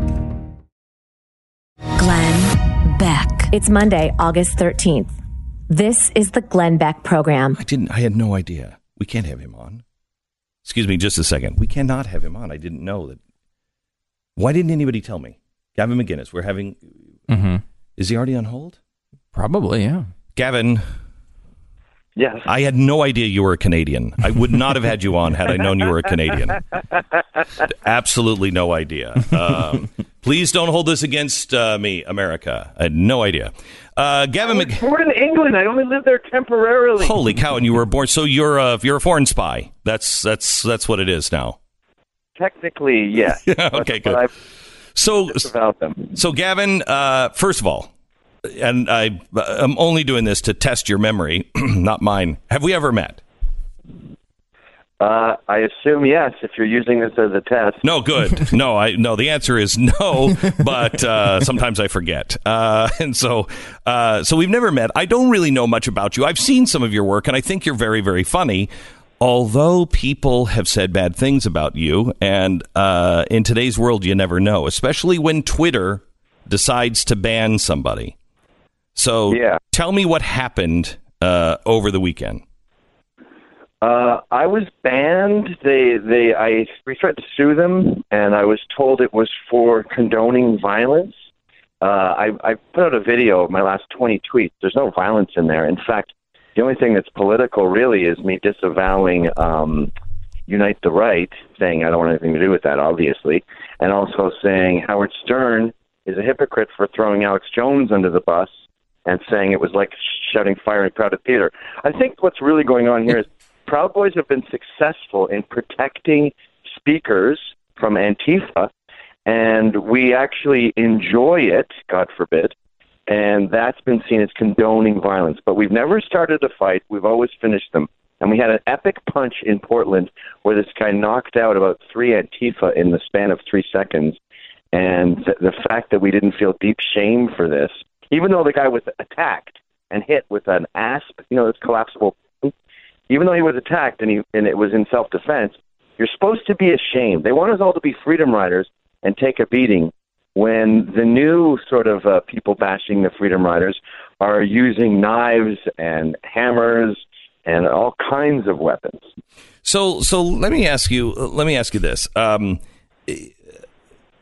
Glenn Beck. It's Monday, August thirteenth. This is the Glenn Beck program. I didn't. I had no idea. We can't have him on. Excuse me, just a second. We cannot have him on. I didn't know that. Why didn't anybody tell me? Gavin McInnes. We're having. Mm-hmm. Is he already on hold? Probably, yeah. Gavin. Yes. I had no idea you were a Canadian. I would not have had you on had I known you were a Canadian. Absolutely no idea. Um, please don't hold this against uh, me, America. I had no idea. Uh, Gavin I was Mc- born in England. I only lived there temporarily. Holy cow! And you were born. So you're a you're a foreign spy. That's that's that's what it is now. Technically, yes. Okay, good. But so about them. So Gavin, uh, first of all, and I I'm only doing this to test your memory, not mine. Have we ever met? Uh, I assume yes, if you're using this as a test. No, good. No, I no. The answer is no, but uh, sometimes I forget, uh, and so uh, so we've never met. I don't really know much about you. I've seen some of your work, and I think you're very, very funny. Although people have said bad things about you, and uh, in today's world, you never know, especially when Twitter decides to ban somebody. So, yeah. Tell me what happened uh, over the weekend. Uh, I was banned. They, they, I we tried to sue them, and I was told it was for condoning violence. Uh, I, I put out a video of my last twenty tweets. There's no violence in there. In fact, the only thing that's political really is me disavowing um, Unite the Right, saying I don't want anything to do with that, obviously, and also saying Howard Stern is a hypocrite for throwing Alex Jones under the bus and saying it was like shouting fire in crowded theater. I think what's really going on here is Proud Boys have been successful in protecting speakers from Antifa, and we actually enjoy it, God forbid, and that's been seen as condoning violence. But we've never started a fight. We've always finished them. And we had an epic punch in Portland where this guy knocked out about three Antifa in the span of three seconds. And th- the fact that we didn't feel deep shame for this, even though the guy was attacked and hit with an asp, you know, this collapsible, even though he was attacked and, he, and it was in self-defense, you're supposed to be ashamed. They want us all to be freedom riders and take a beating when the new sort of uh, people bashing the freedom riders are using knives and hammers and all kinds of weapons. So, so let me ask you. Let me ask you this. Um,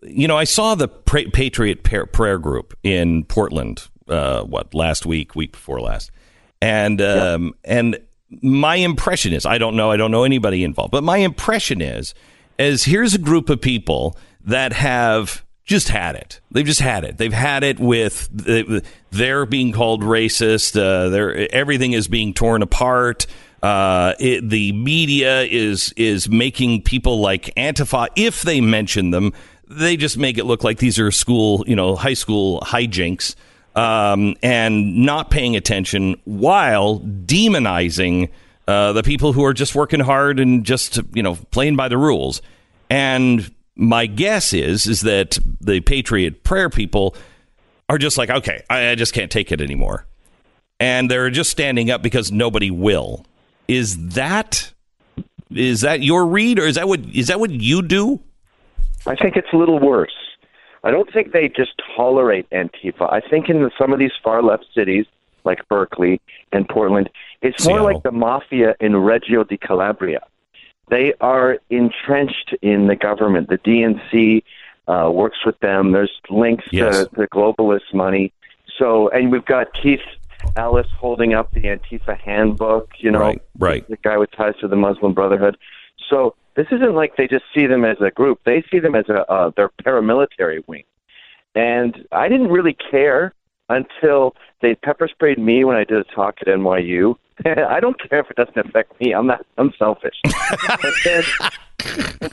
you know, I saw the pra- Patriot Prayer Group in Portland, uh, what, last week, week before last. And um, yeah. and my impression is, I don't know, I don't know anybody involved, but my impression is, is here's a group of people that have just had it. They've just had it. They've had it with the, they're being called racist. Uh, they're, everything is being torn apart. Uh, it, the media is is making people like Antifa, if they mention them, they just make it look like these are school, you know, high school hijinks, um, and not paying attention while demonizing uh, the people who are just working hard and just, you know, playing by the rules. And my guess is is that the Patriot Prayer people are just like, OK, I, I just can't take it anymore. And they're just standing up because nobody will. Is that is that your read, or is that what is that what you do? I think it's a little worse. I don't think they just tolerate Antifa. I think in the, some of these far left cities, like Berkeley and Portland, it's more Seattle. like the mafia in Reggio di Calabria. They are entrenched in the government. The D N C uh, works with them. There's links yes. to the globalist money. So, and we've got Keith Ellis holding up the Antifa handbook, you know, right, right. the guy with ties to the Muslim Brotherhood. So this isn't like they just see them as a group. They see them as a uh, their paramilitary wing. And I didn't really care until they pepper sprayed me when I did a talk at N Y U. I don't care if it doesn't affect me. I'm not. I'm selfish. but, then,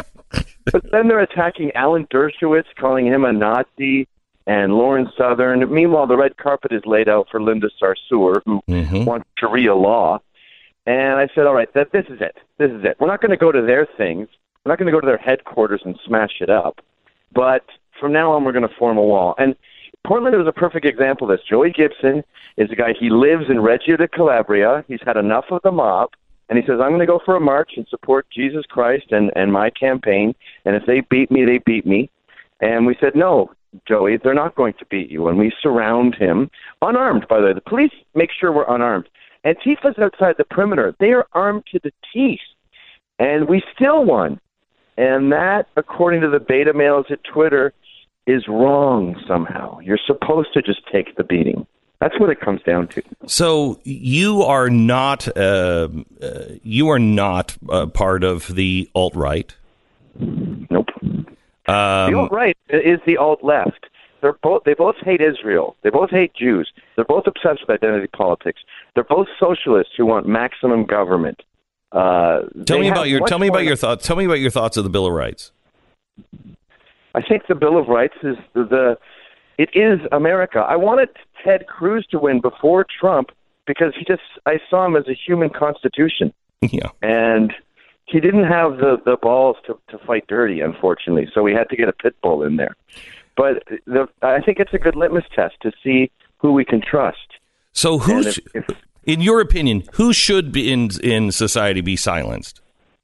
but then they're attacking Alan Dershowitz, calling him a Nazi, and Lauren Southern. Meanwhile, the red carpet is laid out for Linda Sarsour, who mm-hmm. wants Sharia law. And I said, all right, that this is it. This is it. We're not going to go to their things. We're not going to go to their headquarters and smash it up. But from now on, we're going to form a wall. And Portland is a perfect example of this. Joey Gibson is a guy, he lives in Reggio di Calabria. He's had enough of the mob. And he says, I'm going to go for a march and support Jesus Christ and, and my campaign. And if they beat me, they beat me. And we said, no, Joey, they're not going to beat you. And we surround him, unarmed, by the way. The police make sure we're unarmed. Antifa's outside the perimeter. They are armed to the teeth. And we still won. And that, according to the beta males at Twitter, is wrong somehow. You're supposed to just take the beating. That's what it comes down to. So you are not uh, uh, you are not uh, part of the alt-right? Nope. Um, the alt-right is the alt-left. They're both. They both hate Israel. They both hate Jews. They're both obsessed with identity politics. They're both socialists who want maximum government. Uh, tell me about your. Tell me about your thoughts. Tell me about your thoughts of the Bill of Rights. I think the Bill of Rights is the, the. It is America. I wanted Ted Cruz to win before Trump because he just. I saw him as a human constitution. Yeah. And he didn't have the, the balls to, to fight dirty, unfortunately. So we had to get a pit bull in there. But the, I think it's a good litmus test to see who we can trust. So who, if, if, in your opinion, who should be in in society be silenced?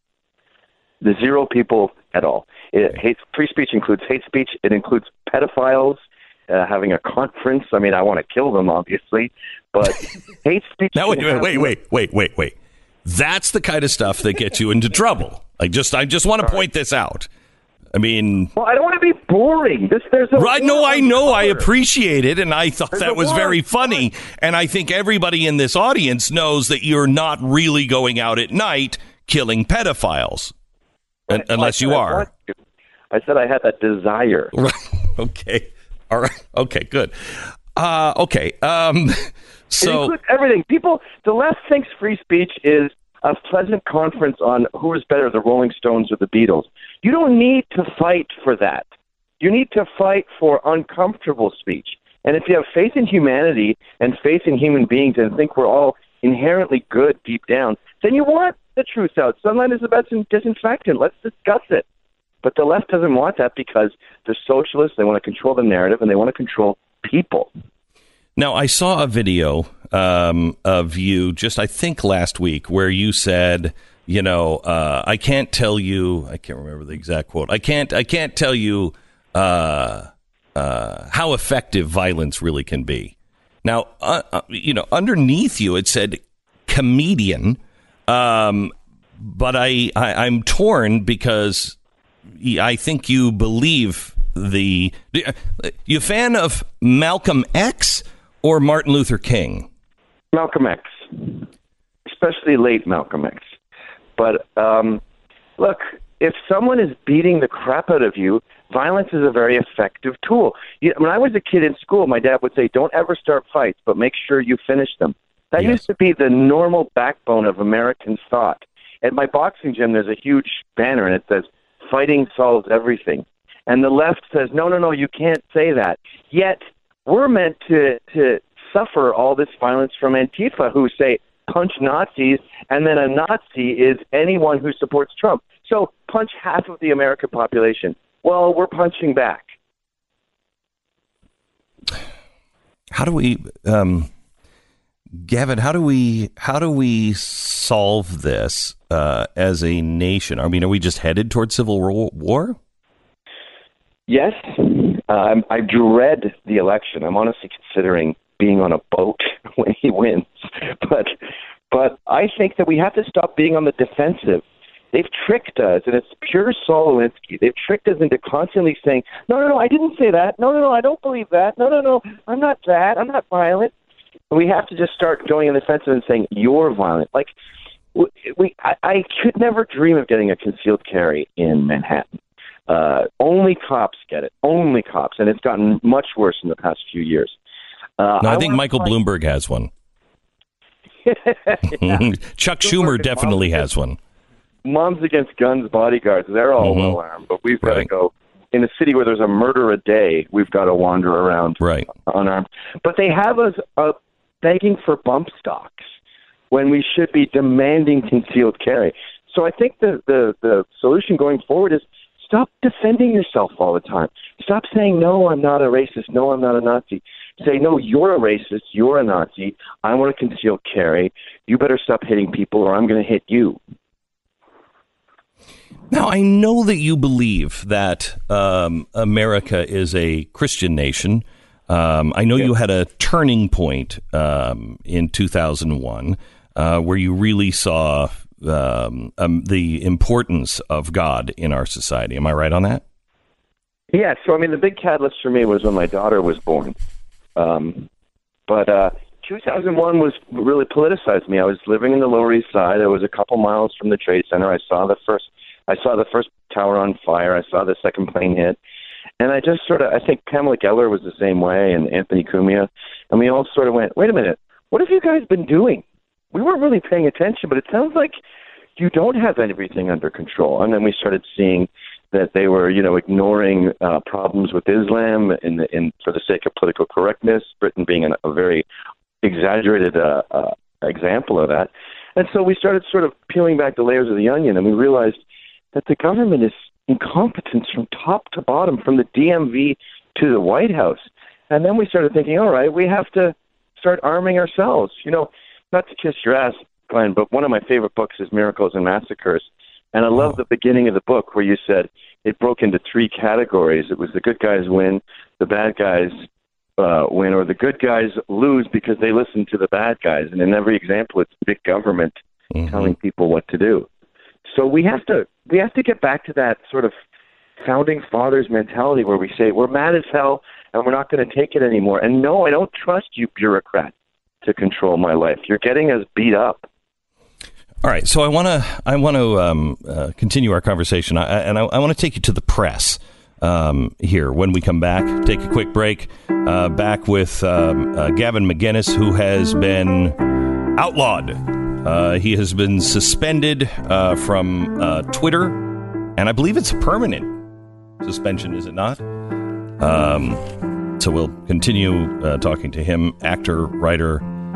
The zero people at all. It, hate, free speech includes hate speech. It includes pedophiles uh, having a conference. I mean, I want to kill them, obviously, but hate speech. Now, wait, wait, wait, wait, wait, wait, wait. That's the kind of stuff that gets you into trouble. I just, I just want to point this out. I mean, well, I don't want to be boring. This, there's a right. No, I know. I appreciate it, and I thought there's that was very funny. And I think everybody in this audience knows that you're not really going out at night killing pedophiles, right. unless you are. I said I had that desire. Right. Okay. All right. Okay. Good. Uh, okay. Um, so it includes everything. People, the left thinks free speech is a pleasant conference on who is better, the Rolling Stones or the Beatles. You don't need to fight for that. You need to fight for uncomfortable speech. And if you have faith in humanity and faith in human beings and think we're all inherently good deep down, then you want the truth out. Sunlight is the best disinfectant. Let's discuss it. But the left doesn't want that because they're socialists. They want to control the narrative, and they want to control people. Now, I saw a video um, of you just, I think, last week where you said, you know, uh, I can't tell you, I can't remember the exact quote. I can't, I can't tell you uh, uh, how effective violence really can be. Now, uh, uh, you know, underneath you, it said comedian. Um, but I, I, I'm torn because I think you believe the... You a fan of Malcolm X or Martin Luther King? Malcolm X, especially late Malcolm X. But um, look, if someone is beating the crap out of you, violence is a very effective tool. You, when I was a kid in school, my dad would say, don't ever start fights, but make sure you finish them. That yes. used to be the normal backbone of American thought. At my boxing gym, there's a huge banner, and it says, fighting solves everything. And the left says, no, no, no, you can't say that. Yet, we're meant to, to suffer all this violence from Antifa, who say, punch Nazis, and then a Nazi is anyone who supports Trump. So, punch half of the American population. Well, we're punching back. How do we... Um Gavin, how do we how do we solve this uh, as a nation? I mean, are we just headed towards civil war? Yes. Um, I dread the election. I'm honestly considering being on a boat when he wins. But but I think that we have to stop being on the defensive. They've tricked us, and it's pure Saul Alinsky. They've tricked us into constantly saying, no, no, no, I didn't say that. No, no, no, I don't believe that. No, no, no, I'm not that. I'm not violent. We have to just start going in the defensive and saying, you're violent. Like, we, I, I could never dream of getting a concealed carry in Manhattan. Uh, only cops get it. Only cops. And it's gotten much worse in the past few years. Uh, no, I, I think wanna Michael find... Bloomberg has one. Chuck Schumer definitely has one. Moms Against Guns bodyguards, they're all mm-hmm. well armed, but we've got right. to go. In a city where there's a murder a day, we've got to wander around right. unarmed. But they have us uh, begging for bump stocks when we should be demanding concealed carry. So I think the, the, the solution going forward is stop defending yourself all the time. Stop saying, no, I'm not a racist. No, I'm not a Nazi. Say, no, you're a racist. You're a Nazi. I want to conceal carry. You better stop hitting people or I'm going to hit you. Now, I know that you believe that um, America is a Christian nation. Um, I know yeah. you had a turning point um, in two thousand one uh, where you really saw um, um, the importance of God in our society. Am I right on that? Yeah. So, I mean, the big catalyst for me was when my daughter was born. Um, but uh, two thousand one was really politicized me. I was living in the Lower East Side. I was a couple miles from the Trade Center. I saw the first I saw the first tower on fire. I saw the second plane hit. And I just sort of, I think Pamela Geller was the same way, and Anthony Cumia. And we all sort of went, wait a minute, what have you guys been doing? We weren't really paying attention, but it sounds like you don't have everything under control. And then we started seeing that they were, you know, ignoring uh, problems with Islam in, the, in for the sake of political correctness, Britain being an, a very exaggerated uh, uh, example of that. And so we started sort of peeling back the layers of the onion, and we realized that the government is incompetence from top to bottom, from the D M V to the White House. And then we started thinking, all right, we have to start arming ourselves. You know, not to kiss your ass, Glenn, but one of my favorite books is Miracles and Massacres. And I love the beginning of the book where you said it broke into three categories. It was the good guys win, the bad guys uh, win, or the good guys lose because they listen to the bad guys. And in every example, it's big government mm-hmm. telling people what to do. So we have to we have to get back to that sort of founding fathers mentality where we say we're mad as hell and we're not going to take it anymore. And no, I don't trust you, bureaucrat, to control my life. You're getting us beat up. All right, so I want to I want to um, uh, continue our conversation, I, and I, I want to take you to the press um, here when we come back. Take a quick break. Uh, back with um, uh, Gavin McInnes, who has been outlawed. Uh, he has been suspended uh, from uh, Twitter, and I believe it's a permanent suspension, is it not? Um, so we'll continue uh, talking to him, actor, writer,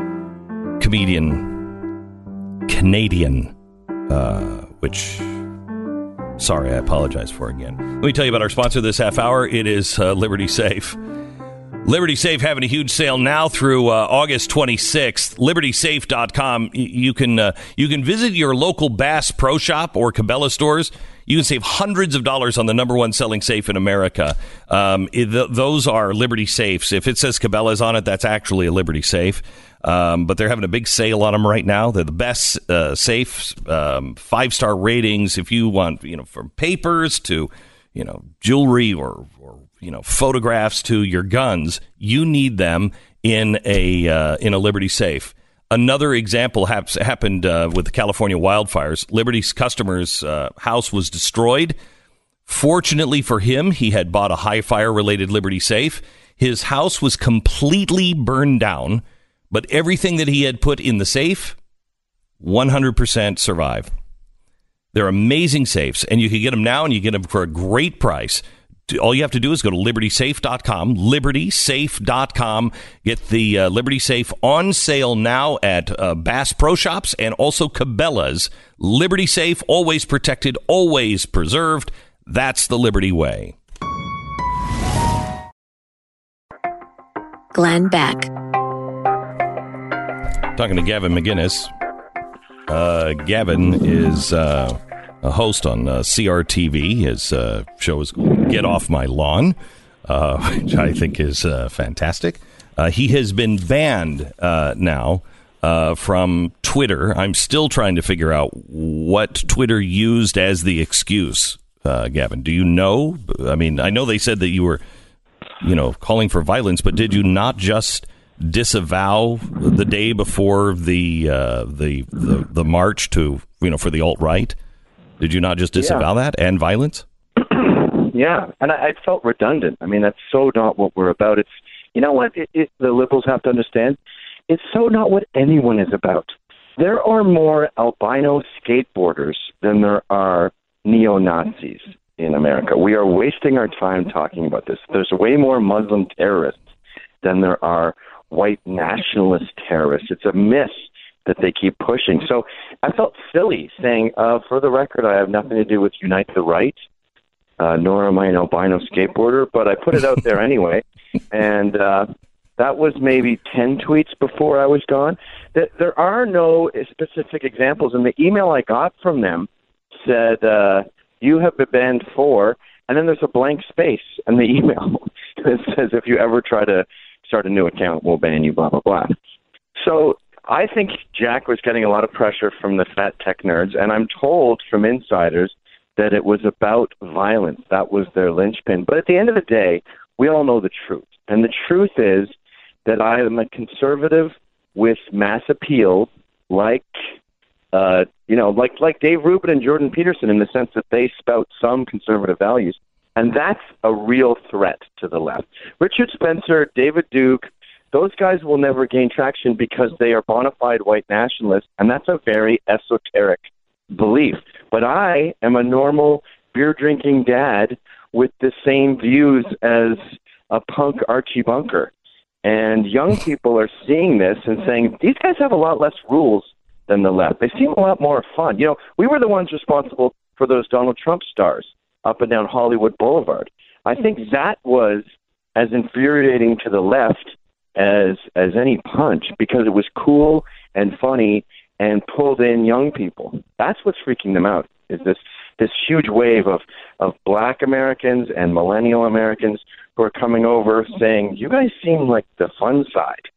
comedian, Canadian, uh, which, sorry, I apologize for again. Let me tell you about our sponsor this half hour. It is uh, Liberty Safe. Liberty Safe having a huge sale now through uh, August twenty-sixth. Liberty Safe dot com. You can uh, you can visit your local Bass Pro Shop or Cabela stores. You can save hundreds of dollars on the number one selling safe in America. Um, it, th- those are Liberty Safes. If it says Cabela's on it, that's actually a Liberty Safe. Um, but they're having a big sale on them right now. They're the best uh, safes, um, five-star ratings. If you want, you know, from papers to, you know, jewelry or, or you know, photographs to your guns, you need them in a uh, in a Liberty safe. Another example ha- happened uh, with the California wildfires. Liberty's customer's uh, house was destroyed. Fortunately for him, he had bought a high fire-related Liberty safe. His house was completely burned down, but everything that he had put in the safe, one hundred percent survived. They're amazing safes, and you can get them now, and you get them for a great price. All you have to do is go to liberty safe dot com, liberty safe dot com. Get the uh, Liberty Safe on sale now at uh, Bass Pro Shops and also Cabela's. Liberty Safe, always protected, always preserved. That's the Liberty way. Glenn Beck. Talking to Gavin McInnes. Uh, Gavin is uh, a host on uh, C R T V. His uh, show is Get Off My Lawn, uh, which I think is uh, fantastic. Uh, he has been banned uh, now uh, from Twitter. I'm still trying to figure out what Twitter used as the excuse. Uh, Gavin, do you know? I mean, I know they said that you were, you know, calling for violence, but did you not just disavow the day before the uh, the, the the march to, you know, for the alt-right? Did you not just disavow yeah. that and violence? Yeah, and I, I felt redundant. I mean, that's so not what we're about. It's, you know what, it, it, the liberals have to understand, it's so not what anyone is about. There are more albino skateboarders than there are neo-Nazis in America. We are wasting our time talking about this. There's way more Muslim terrorists than there are white nationalist terrorists. It's a myth that they keep pushing. So I felt silly saying, uh, for the record, I have nothing to do with Unite the Right, uh, nor am I an albino skateboarder, but I put it out there anyway. And uh, that was maybe ten tweets before I was gone. There are no specific examples. And the email I got from them said, uh, you have been banned for, and then there's a blank space in the email that says, if you ever try to start a new account, we'll ban you, blah, blah, blah. So I think Jack was getting a lot of pressure from the fat tech nerds, and I'm told from insiders that it was about violence. That was their linchpin. But at the end of the day, we all know the truth. And the truth is that I am a conservative with mass appeal, like Uh, you know, like like Dave Rubin and Jordan Peterson, in the sense that they spout some conservative values. And that's a real threat to the left. Richard Spencer, David Duke, those guys will never gain traction because they are bona fide white nationalists, and that's a very esoteric belief. But I am a normal beer-drinking dad with the same views as a punk Archie Bunker. And young people are seeing this and saying, these guys have a lot less rules than the left. They seem a lot more fun. You know, we were the ones responsible for those Donald Trump stars up and down Hollywood Boulevard. I think that was as infuriating to the left as as any punch, because it was cool and funny and pulled in young people. That's what's freaking them out, is this this huge wave of, of black Americans and millennial Americans who are coming over saying, you guys seem like the fun side.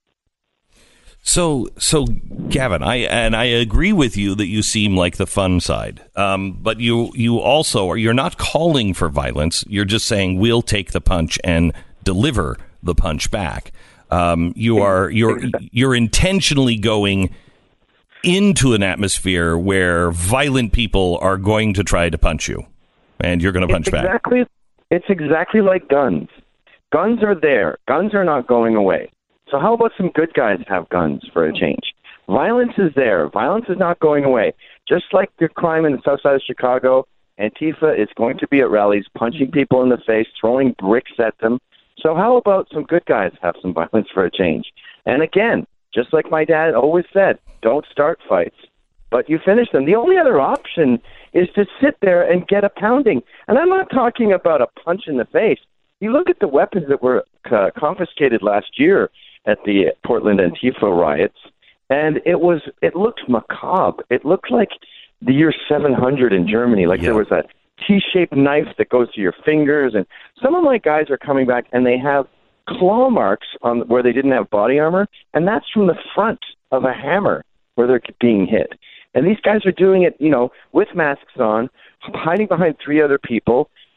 So, so Gavin, I and I agree with you that you seem like the fun side. Um, but you you also are, you're not calling for violence. You're just saying we'll take the punch and deliver the punch back. Um, you are you're you're intentionally going into an atmosphere where violent people are going to try to punch you, and you're going to punch it's back. Exactly, it's exactly like guns. Guns are there. Guns are not going away. So how about some good guys have guns for a change? Violence is there. Violence is not going away. Just like the crime in the south side of Chicago, Antifa is going to be at rallies, punching people in the face, throwing bricks at them. So how about some good guys have some violence for a change? And again, just like my dad always said, don't start fights, but you finish them. The only other option is to sit there and get a pounding. And I'm not talking about a punch in the face. You look at the weapons that were uh, confiscated last year at the Portland Antifa riots, and it was it looked macabre. It looked like the year seven hundred in Germany. Like yeah. There was a T-shaped knife that goes to your fingers, and some of my guys are coming back, and they have claw marks on where they didn't have body armor, and that's from the front of a hammer where they're being hit. And these guys are doing it, you know, with masks on, hiding behind three other people,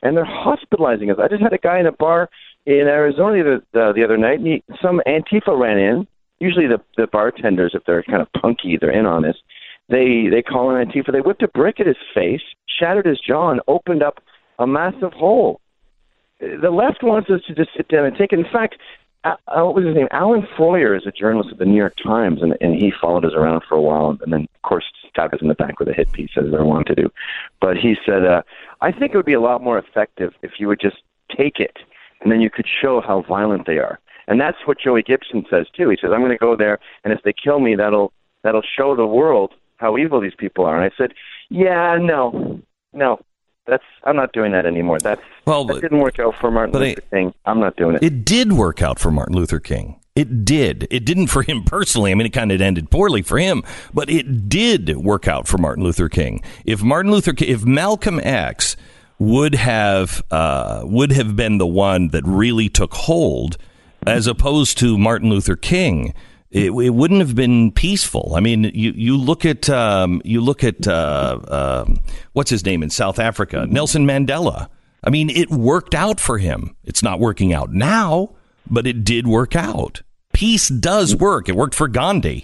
and they're hospitalizing us. I just had a guy in a bar in Arizona the, uh, the other night, and he, some Antifa ran in. Usually the, the bartenders, if they're kind of punky, they're in on this. They they call him Antifa. They whipped a brick at his face, shattered his jaw, and opened up a massive hole. The left wants us to just sit down and take it. In fact, uh, what was his name? Alan Froyer is a journalist at the New York Times, and, and he followed us around for a while, and then, of course, stabbed us in the back with a hit piece, as they want to do. But he said, uh, I think it would be a lot more effective if you would just take it, and then you could show how violent they are. And that's what Joey Gibson says, too. He says, I'm going to go there, and if they kill me, that'll that'll show the world how evil these people are. And I said, yeah, no, no. That's I'm not doing that anymore. That's well, that didn't work out for Martin Luther I, King. I'm not doing it. It did work out for Martin Luther King. It did. It didn't for him personally. I mean, it kind of ended poorly for him, but it did work out for Martin Luther King. If Martin Luther King, if Malcolm X would have uh, would have been the one that really took hold, as opposed to Martin Luther King, It, it wouldn't have been peaceful. I mean, you, you look at um, you look at uh, uh, what's his name in South Africa, Nelson Mandela. I mean, it worked out for him. It's not working out now, but it did work out. Peace does work. It worked for Gandhi.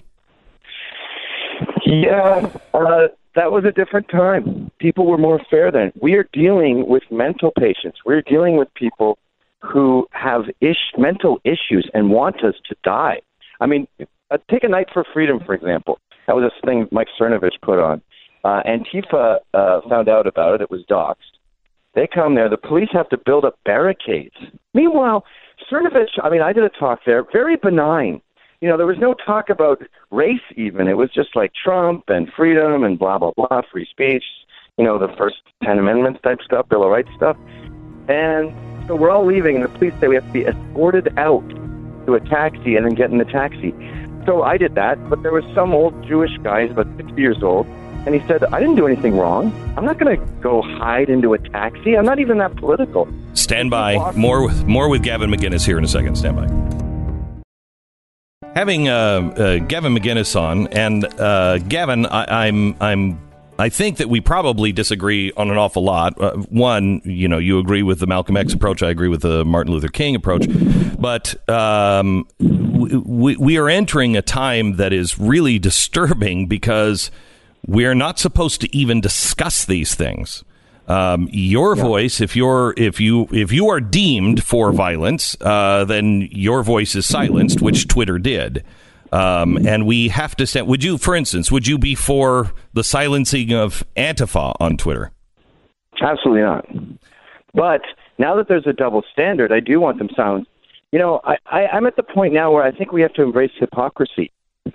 Yeah, uh, that was a different time. People were more fair then. We are dealing with mental patients. We're dealing with people who have ish- mental issues and want us to die. I mean, uh, take a Night for Freedom, for example. That was a thing Mike Cernovich put on. Uh, Antifa uh, found out about it. It was doxxed. They come there. The police have to build up barricades. Meanwhile, Cernovich, I mean, I did a talk there, very benign. You know, there was no talk about race even. It was just like Trump and freedom and blah, blah, blah, free speech, you know, the first ten Amendments type stuff, Bill of Rights stuff. And so we're all leaving, and the police say we have to be escorted out to a taxi and then get in the taxi. So I did that, but there was some old Jewish guy, he's about sixty years old, and he said, I didn't do anything wrong. I'm not going to go hide into a taxi. I'm not even that political. Stand by. More with, more with Gavin McInnes here in a second. Stand by. Having uh, uh, Gavin McInnes on, and uh, Gavin, I, I'm I'm I think that we probably disagree on an awful lot. Uh, one, you know, you agree with the Malcolm X approach. I agree with the Martin Luther King approach. But um, we, we are entering a time that is really disturbing because we are not supposed to even discuss these things. Um, your yeah. voice, if you're if you if you are deemed for violence, uh, then your voice is silenced, which Twitter did. Um, and we have to stand. Would you, for instance, would you be for the silencing of Antifa on Twitter? Absolutely not. But now that there's a double standard, I do want them silenced. You know, I, I, I'm at the point now where I think we have to embrace hypocrisy.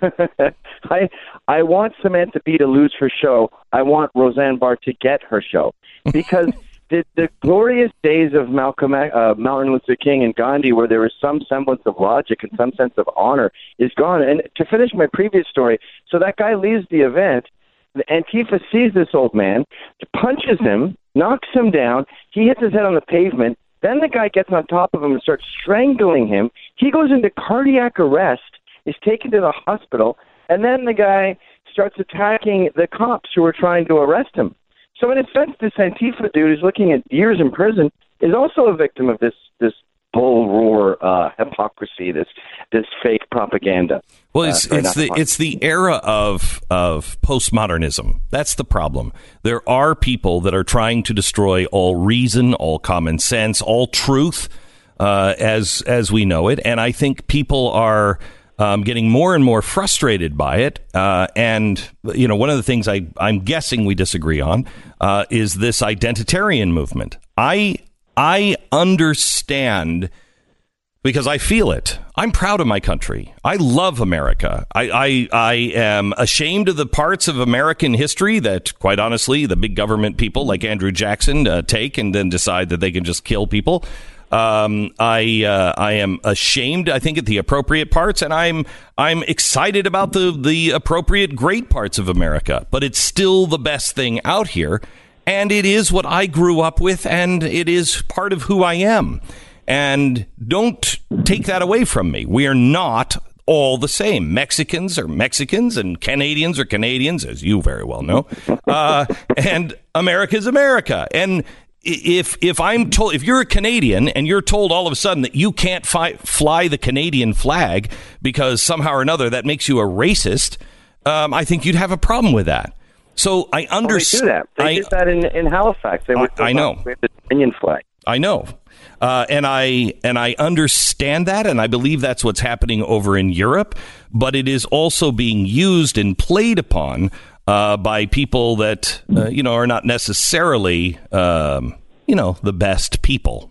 I I want Samantha Bee to lose her show. I want Roseanne Barr to get her show. Because the, the glorious days of Malcolm, uh, Martin Luther King and Gandhi, where there was some semblance of logic and some sense of honor, is gone. And to finish my previous story, so that guy leaves the event. The Antifa sees this old man, punches him, knocks him down. He hits his head on the pavement. Then the guy gets on top of him and starts strangling him. He goes into cardiac arrest, is taken to the hospital, and then the guy starts attacking the cops who are trying to arrest him. So in a sense, this Antifa dude who's looking at years in prison is also a victim of this this bull roar uh, hypocrisy, this this fake propaganda. Well, it's uh, it's the fun. it's the era of of postmodernism. That's the problem. There are people that are trying to destroy all reason, all common sense, all truth, uh, as as we know it, and I think people are. Um, getting more and more frustrated by it. Uh, and, you know, one of the things I, I'm guessing we disagree on uh, is this identitarian movement. I I understand because I feel it. I'm proud of my country. I love America. I, I, I am ashamed of the parts of American history that, quite honestly, the big government people like Andrew Jackson uh, take and then decide that they can just kill people. Um, I uh, I am ashamed, I think, at the appropriate parts, and I'm I'm excited about the, the appropriate great parts of America. But it's still the best thing out here, and it is what I grew up with, and it is part of who I am. And don't take that away from me. We are not all the same. Mexicans are Mexicans, and Canadians are Canadians, as you very well know. Uh, and America is America. And if if I'm told, if you're a Canadian and you're told all of a sudden that you can't fi- fly the Canadian flag because somehow or another that makes you a racist, um, I think you'd have a problem with that. So I understand. Well, they do that. They I, did that in, in Halifax. They I, I know. With the Dominion flag. I know. Uh, and I and I understand that, and I believe that's what's happening over in Europe. But it is also being used and played upon uh, by people that uh, you know are not necessarily um, you know the best people.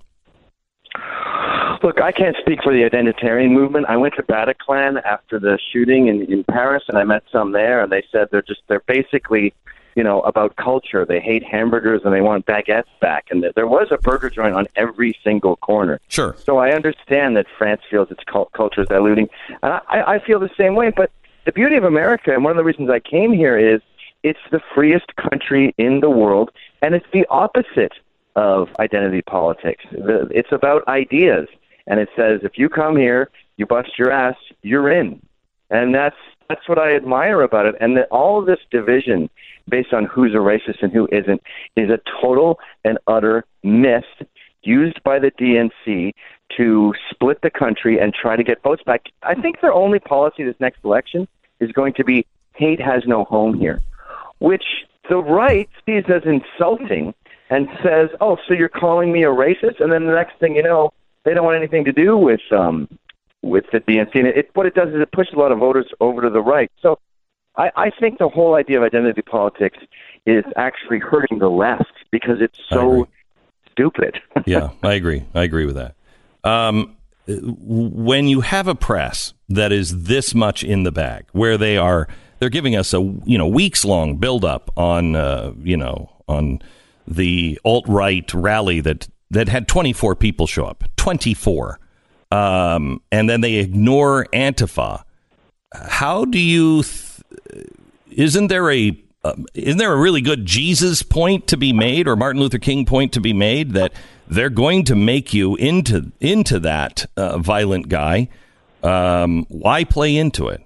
Look, I can't speak for the identitarian movement. I went to Bataclan after the shooting in, in Paris, and I met some there, and they said they're just they're basically, you know, about culture. They hate hamburgers and they want baguettes back. And there was a burger joint on every single corner. Sure. So I understand that France feels its culture is diluting. And I, I feel the same way. But the beauty of America, and one of the reasons I came here, is it's the freest country in the world, and it's the opposite of identity politics. The, it's about ideas. And it says, if you come here, you bust your ass, you're in. And that's that's what I admire about it. And that all of this division based on who's a racist and who isn't is a total and utter myth used by the D N C to split the country and try to get votes back. I think their only policy this next election is going to be hate has no home here, which the right sees as insulting and says, oh, so you're calling me a racist? And then the next thing you know, they don't want anything to do with um, with the D N C. And it, what it does is it pushes a lot of voters over to the right. So I, I think the whole idea of identity politics is actually hurting the left because it's so stupid. Yeah, I agree. I agree with that. Um, when you have a press that is this much in the bag, where they are, they're giving us a you know weeks long build up on uh, you know on the alt-right rally that. that had twenty-four people show up, twenty-four, um, and then they ignore Antifa. How do you? Th- isn't there a uh, isn't there a really good Jesus point to be made, or Martin Luther King point to be made, that they're going to make you into into that uh, violent guy? Um, why play into it?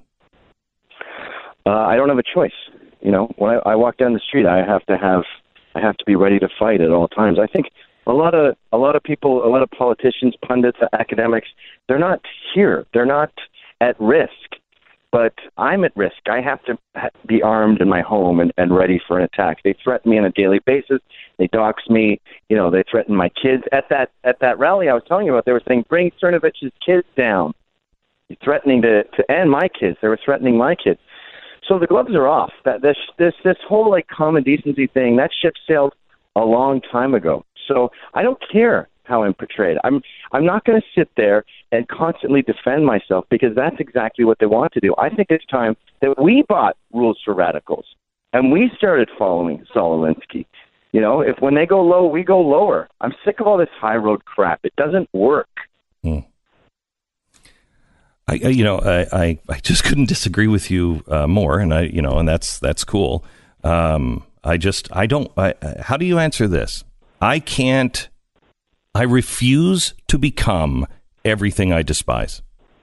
Uh, I don't have a choice. You know, when I, I walk down the street, I have to have I have to be ready to fight at all times. I think. A lot of a lot of people, a lot of politicians, pundits, academics, they're not here. They're not at risk. But I'm at risk. I have to be armed in my home and, and ready for an attack. They threaten me on a daily basis. They dox me. You know, they threaten my kids. At that at that rally I was telling you about, they were saying, bring Cernovich's kids down. They're threatening to, to end my kids. They were threatening my kids. So the gloves are off. That this this this whole like common decency thing, that ship sailed a long time ago. So I don't care how I'm portrayed. I'm I'm not going to sit there and constantly defend myself because that's exactly what they want to do. I think it's time that we bought Rules for Radicals and we started following Saul Alinsky. You know, if when they go low, we go lower. I'm sick of all this high road crap. It doesn't work. Hmm. I you know I, I, I just couldn't disagree with you uh, more, and I you know and that's that's cool. Um, I just I don't. I, how do you answer this? I can't, I refuse to become everything I despise.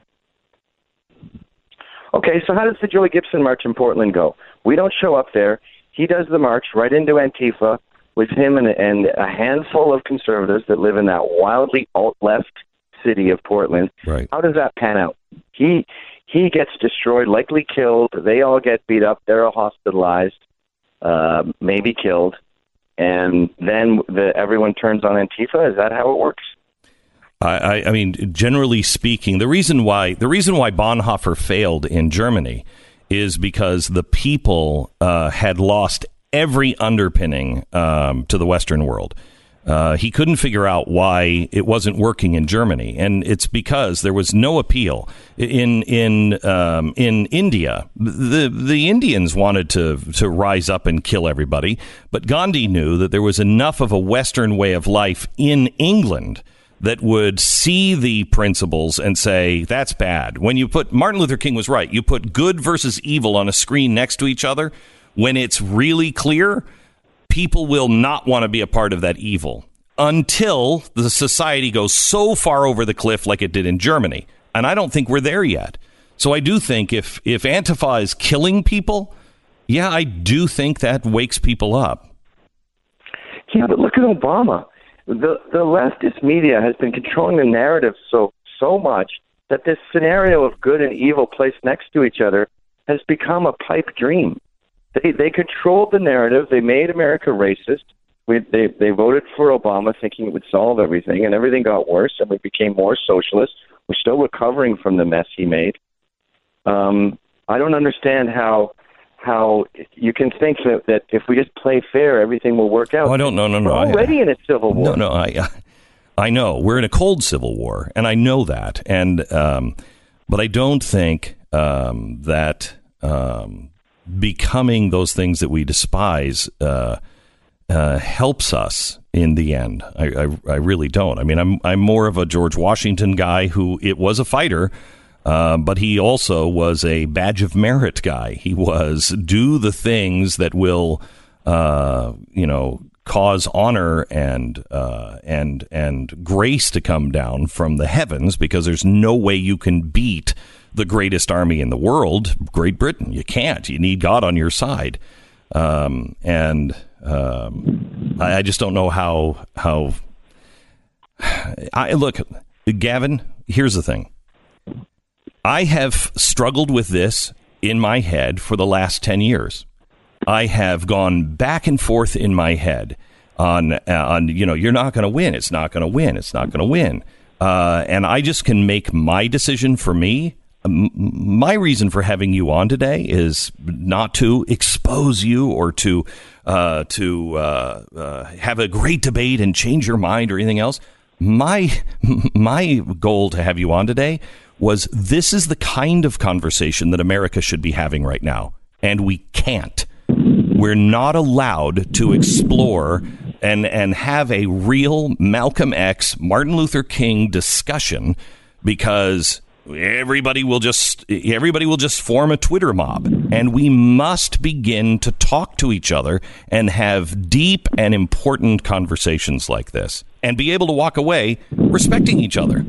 Okay, so how does the Joey Gibson March in Portland go? We don't show up there. He does the march right into Antifa with him and, and a handful of conservatives that live in that wildly alt-left city of Portland. Right. How does that pan out? He he gets destroyed, likely killed. They all get beat up. They're all hospitalized, uh, maybe killed. And then the, everyone turns on Antifa. Is that how it works? I, I mean, generally speaking, the reason why the reason why Bonhoeffer failed in Germany is because the people uh, had lost every underpinning um, to the Western world. Uh, he couldn't figure out why it wasn't working in Germany, and it's because there was no appeal in in um, in India. The the Indians wanted to to rise up and kill everybody, but Gandhi knew that there was enough of a Western way of life in England that would see the principles and say that's bad. When you put Martin Luther King was right. You put good versus evil on a screen next to each other. When it's really clear, people will not want to be a part of that evil until the society goes so far over the cliff like it did in Germany. And I don't think we're there yet. So I do think if, if Antifa is killing people, yeah, I do think that wakes people up. Yeah, but look at Obama. the the leftist media has been controlling the narrative so so much that this scenario of good and evil placed next to each other has become a pipe dream. They they controlled the narrative. They made America racist. We, they they voted for Obama thinking it would solve everything, and everything got worse, and we became more socialist. We're still recovering from the mess he made. Um, I don't understand how how you can think that, that if we just play fair, everything will work out. Oh, I don't know. No, no. We're already I, in a civil war. No, no. I I know we're in a cold civil war, and I know that. And um, but I don't think um, that um, becoming those things that we despise uh, uh, helps us in the end. I, I I really don't. I mean, I'm I'm more of a George Washington guy who it was a fighter. Uh, but he also was a badge of merit guy. He was do the things that will, uh, you know, cause honor and uh, and and grace to come down from the heavens, because there's no way you can beat the greatest army in the world, Great Britain. You can't. You need God on your side. Um, and um, I, I just don't know how how. I look, Gavin. Here's the thing. I have struggled with this in my head for the last ten years. I have gone back and forth in my head on, uh, on you know, you're not going to win. It's not going to win. It's not going to win. Uh, and I just can make my decision for me. M- my reason for having you on today is not to expose you or to uh, to uh, uh, have a great debate and change your mind or anything else. My my goal to have you on today was this is the kind of conversation that America should be having right now. And we can't. We're not allowed to explore and, and have a real Malcolm X, Martin Luther King discussion, because everybody will just everybody will just form a Twitter mob. And we must begin to talk to each other and have deep and important conversations like this and be able to walk away respecting each other.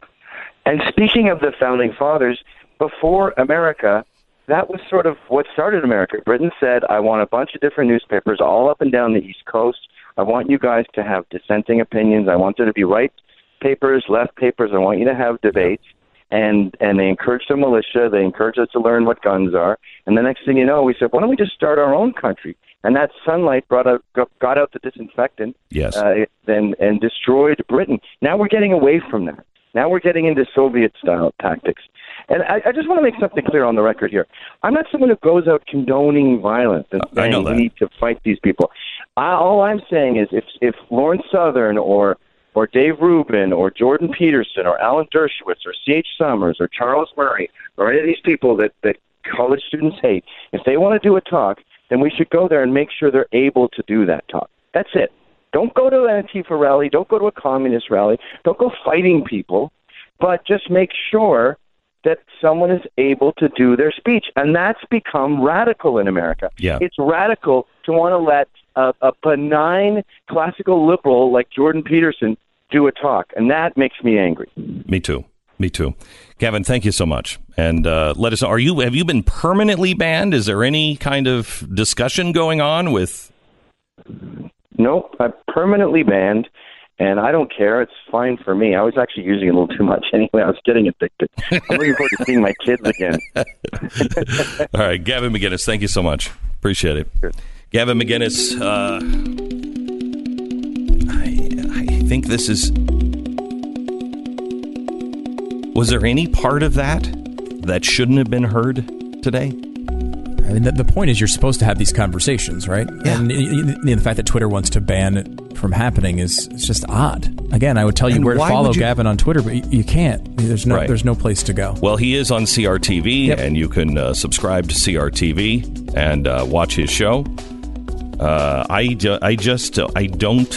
And speaking of the Founding Fathers, before America, that was sort of what started America. Britain said, I want a bunch of different newspapers all up and down the East Coast. I want you guys to have dissenting opinions. I want there to be right papers, left papers. I want you to have debates. And and they encouraged the militia. They encouraged us to learn what guns are. And the next thing you know, we said, why don't we just start our own country? And that sunlight brought out, got out the disinfectant yes. uh, and, and destroyed Britain. Now we're getting away from that. Now we're getting into Soviet-style tactics. And I, I just want to make something clear on the record here. I'm not someone who goes out condoning violence and saying I know that. we need to fight these people. I, all I'm saying is if, if Lawrence Southern or or Dave Rubin or Jordan Peterson or Alan Dershowitz or C H Summers or Charles Murray or any of these people that, that college students hate, if they want to do a talk, then we should go there and make sure they're able to do that talk. That's it. Don't go to an Antifa rally. Don't go to a communist rally. Don't go fighting people, but just make sure that someone is able to do their speech. And that's become radical in America. Yeah. It's radical to want to let a, a benign classical liberal like Jordan Peterson do a talk. And that makes me angry. Me too. Me too. Gavin, thank you so much. And uh, let us know, are you, have you been permanently banned? Is there any kind of discussion going on with... Nope, I'm permanently banned, and I don't care. It's fine for me. I was actually using it a little too much anyway. I was getting addicted. I'm looking forward to seeing my kids again. All right, Gavin McInnes, thank you so much. Appreciate it. Sure. Gavin McInnes, uh, I, I think this is... Was there any part of that that shouldn't have been heard today? I mean, the, the point is you're supposed to have these conversations, right? Yeah. And you know, the fact that Twitter wants to ban it from happening is it's just odd. Again, I would tell you and where to follow you... Gavin on Twitter, but you, you can't. There's no right. there's no place to go. Well, he is on C R T V, yep. and you can uh, subscribe to C R T V and uh, watch his show. Uh, I, ju- I just uh, I don't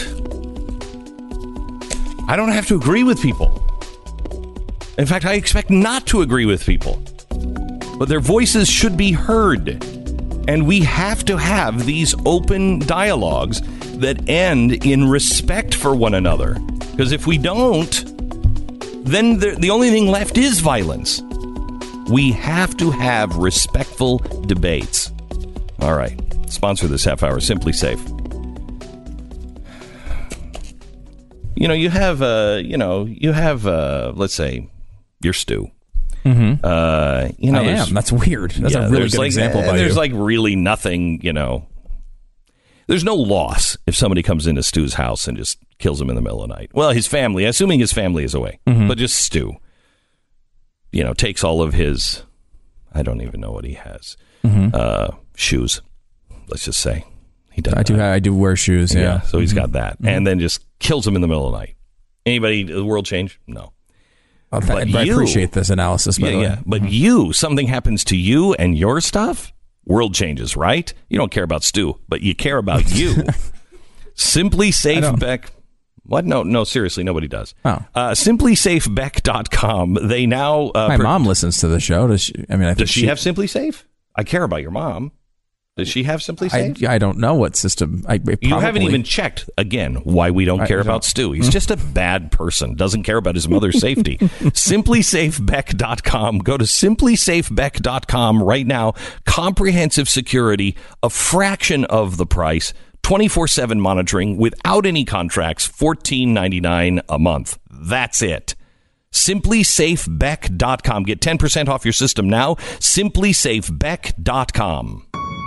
I don't have to agree with people. In fact, I expect not to agree with people. But their voices should be heard. And we have to have these open dialogues that end in respect for one another. Because if we don't, then the, the only thing left is violence. We have to have respectful debates. All right. Sponsor this half hour, Simply Safe. You know, you have, uh, you know, you have, uh, let's say, your Stu. Mm-hmm. Uh, you know, I am. That's weird. That's yeah, a really good like, example by There's you. like really nothing, you know. There's no loss if somebody comes into Stu's house and just kills him in the middle of the night. Well, his family, assuming his family is away, mm-hmm. but just Stu, you know, takes all of his, I don't even know what he has, mm-hmm. uh, shoes, let's just say. He does. I do. I do wear shoes. Yeah. yeah so he's mm-hmm. got that, mm-hmm. and then just kills him in the middle of the night. Anybody, the world change? No. Oh, th- I you, appreciate this analysis. By yeah, the way. yeah. But mm-hmm. you, something happens to you and your stuff. World changes, right? You don't care about Stu, but you care about you. Simply Safe Beck. What? No, no, seriously, nobody does. Oh. Uh, simply safe beck dot com. They now. Uh, My per- mom listens to the show. Does she? I mean, I think does she, she have Simply Safe? I care about your mom. Does she have Simply Safe? I, I don't know what system. I, you haven't even checked, again, why we don't I, care I about don't. Stu. He's just a bad person. Doesn't care about his mother's safety. simply safe beck dot com. Go to simply safe beck dot com right now. Comprehensive security, a fraction of the price, twenty-four seven monitoring without any contracts, fourteen ninety-nine a month. That's it. simply safe beck dot com. Get ten percent off your system now. simply safe beck dot com.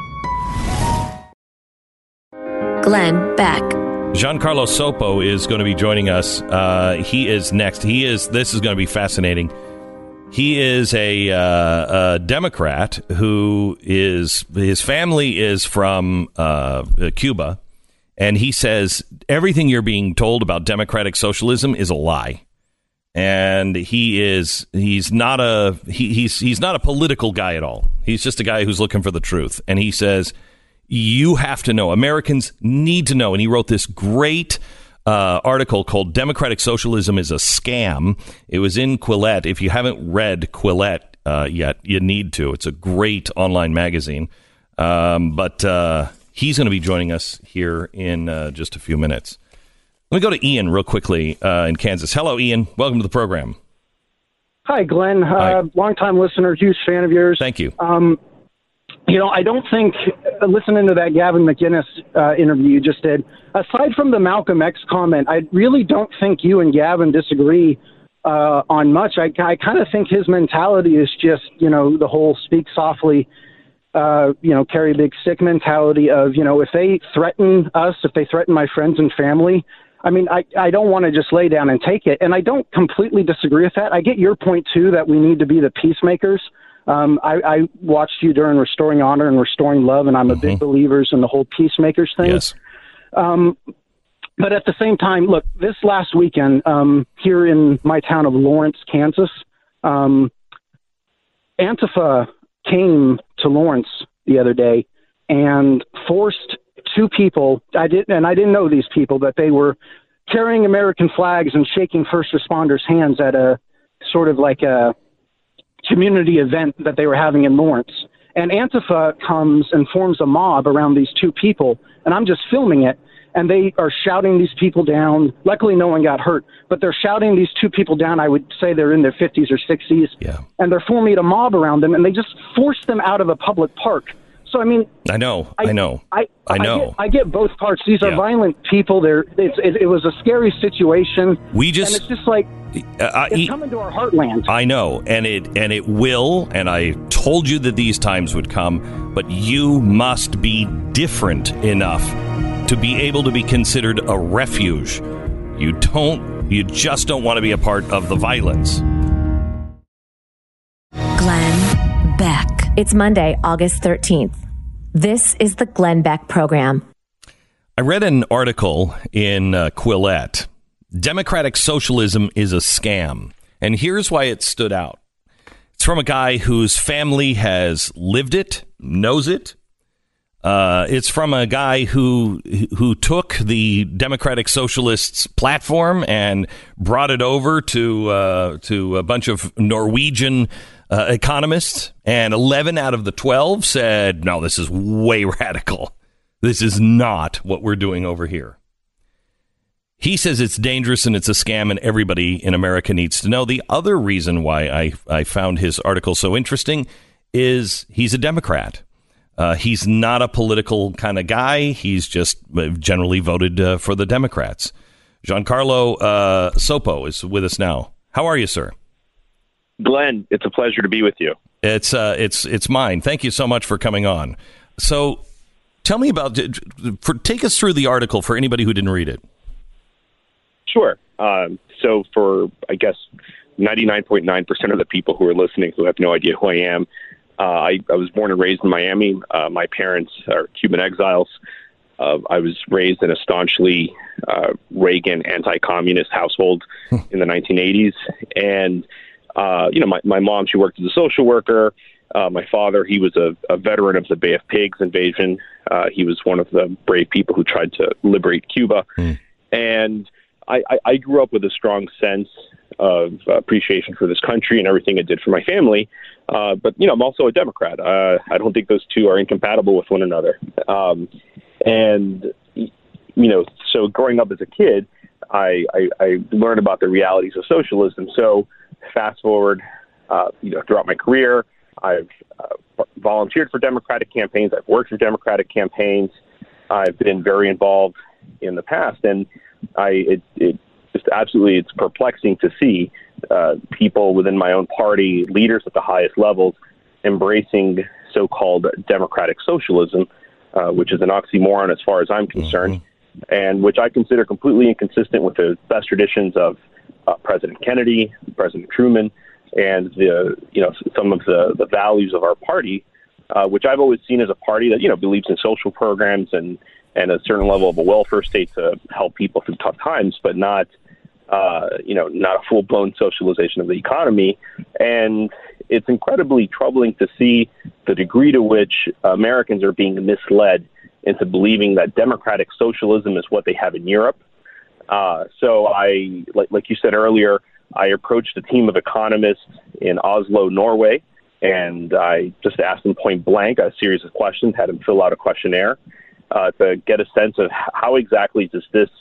Glenn Beck. Giancarlo Sopo is going to be joining us. Uh, he is next. He is. This is going to be fascinating. He is a, uh, a Democrat who is, his family is from uh, Cuba, and he says everything you're being told about democratic socialism is a lie. And he is he's not a he, he's he's not a political guy at all. He's just a guy who's looking for the truth. And he says, you have to know. Americans need to know. And he wrote this great uh, article called Democratic Socialism is a Scam. It was in Quillette. If you haven't read Quillette uh, yet, you need to. It's a great online magazine. Um, but uh, he's going to be joining us here in uh, just a few minutes. Let me go to Ian real quickly uh, in Kansas. Hello, Ian. Welcome to the program. Hi, Glenn. Hi. Uh, long-time listener, huge fan of yours. Thank you. Um, you know, I don't think, uh, listening to that Gavin McInnes uh, interview you just did, aside from the Malcolm X comment, I really don't think you and Gavin disagree uh, on much. I, I kind of think his mentality is just, you know, the whole speak softly, uh, you know, carry a big stick mentality of, you know, if they threaten us, if they threaten my friends and family, I mean, I, I don't want to just lay down and take it. And I don't completely disagree with that. I get your point, too, that we need to be the peacemakers. Um, I, I watched you during Restoring Honor and Restoring Love, and I'm mm-hmm. a big believer in the whole peacemakers thing. Yes. Um, but at the same time, look, this last weekend um, here in my town of Lawrence, Kansas, um, Antifa came to Lawrence the other day and forced two people, I didn't, and I didn't know these people, but they were carrying American flags and shaking first responders' hands at a sort of like a community event that they were having in Lawrence. And Antifa comes and forms a mob around these two people, and I'm just filming it, and they are shouting these people down. Luckily, no one got hurt, but they're shouting these two people down. I would say they're in their fifties or sixties, yeah. and they're forming a mob around them, and they just force them out of a public park. So, I mean, I know, I, I know, I, I know. I get, I get both parts. These are yeah. violent people. They're, it's, it, it was a scary situation. We just, and it's just like, uh, it's coming to our heartland. I know, and it, and it will, and I told you that these times would come, but you must be different enough to be able to be considered a refuge. You don't, you just don't want to be a part of the violence. Glenn Beck. It's Monday, August thirteenth. This is the Glenn Beck Program. I read an article in uh, Quillette. Democratic socialism is a scam. And here's why it stood out. It's from a guy whose family has lived it, knows it. Uh, it's from a guy who who took the Democratic Socialists' platform and brought it over to uh, to a bunch of Norwegian uh, economists, and eleven out of the twelve said, "No, this is way radical. This is not what we're doing over here." He says it's dangerous and it's a scam, and everybody in America needs to know. The other reason why I I found his article so interesting is he's a Democrat. Uh, he's not a political kind of guy. He's just generally voted uh, for the Democrats. Giancarlo uh, Sopo is with us now. How are you, sir? Glenn, it's a pleasure to be with you. It's uh, it's it's mine. Thank you so much for coming on. So, tell me about for take us through the article for anybody who didn't read it. Sure. Um, so, for I guess ninety-nine point nine percent of the people who are listening who have no idea who I am, uh, I, I was born and raised in Miami. Uh, my parents are Cuban exiles. Uh, I was raised in a staunchly uh, Reagan anti-communist household in the nineteen eighties, and Uh, you know, my, my mom, she worked as a social worker. Uh, my father, he was a, a veteran of the Bay of Pigs invasion. Uh, he was one of the brave people who tried to liberate Cuba. Mm. And I, I, I grew up with a strong sense of appreciation for this country and everything it did for my family. Uh, but, you know, I'm also a Democrat. Uh, I don't think those two are incompatible with one another. Um, and, you know, so growing up as a kid, I, I, I learned about the realities of socialism. So, fast forward, uh, you know, throughout my career, I've uh, volunteered for Democratic campaigns. I've worked for Democratic campaigns. I've been very involved in the past, and I it, it just absolutely it's perplexing to see uh, people within my own party, leaders at the highest levels, embracing so-called democratic socialism, uh, which is an oxymoron as far as I'm concerned, mm-hmm. and which I consider completely inconsistent with the best traditions of Uh, President Kennedy, President Truman, and the you know some of the, the values of our party, uh, which I've always seen as a party that you know believes in social programs and, and a certain level of a welfare state to help people through tough times, but not uh, you know not a full blown socialization of the economy. And it's incredibly troubling to see the degree to which Americans are being misled into believing that democratic socialism is what they have in Europe. Uh, so I, like, like you said earlier, I approached a team of economists in Oslo, Norway, and I just asked them point blank a series of questions, had them fill out a questionnaire uh, to get a sense of how exactly does this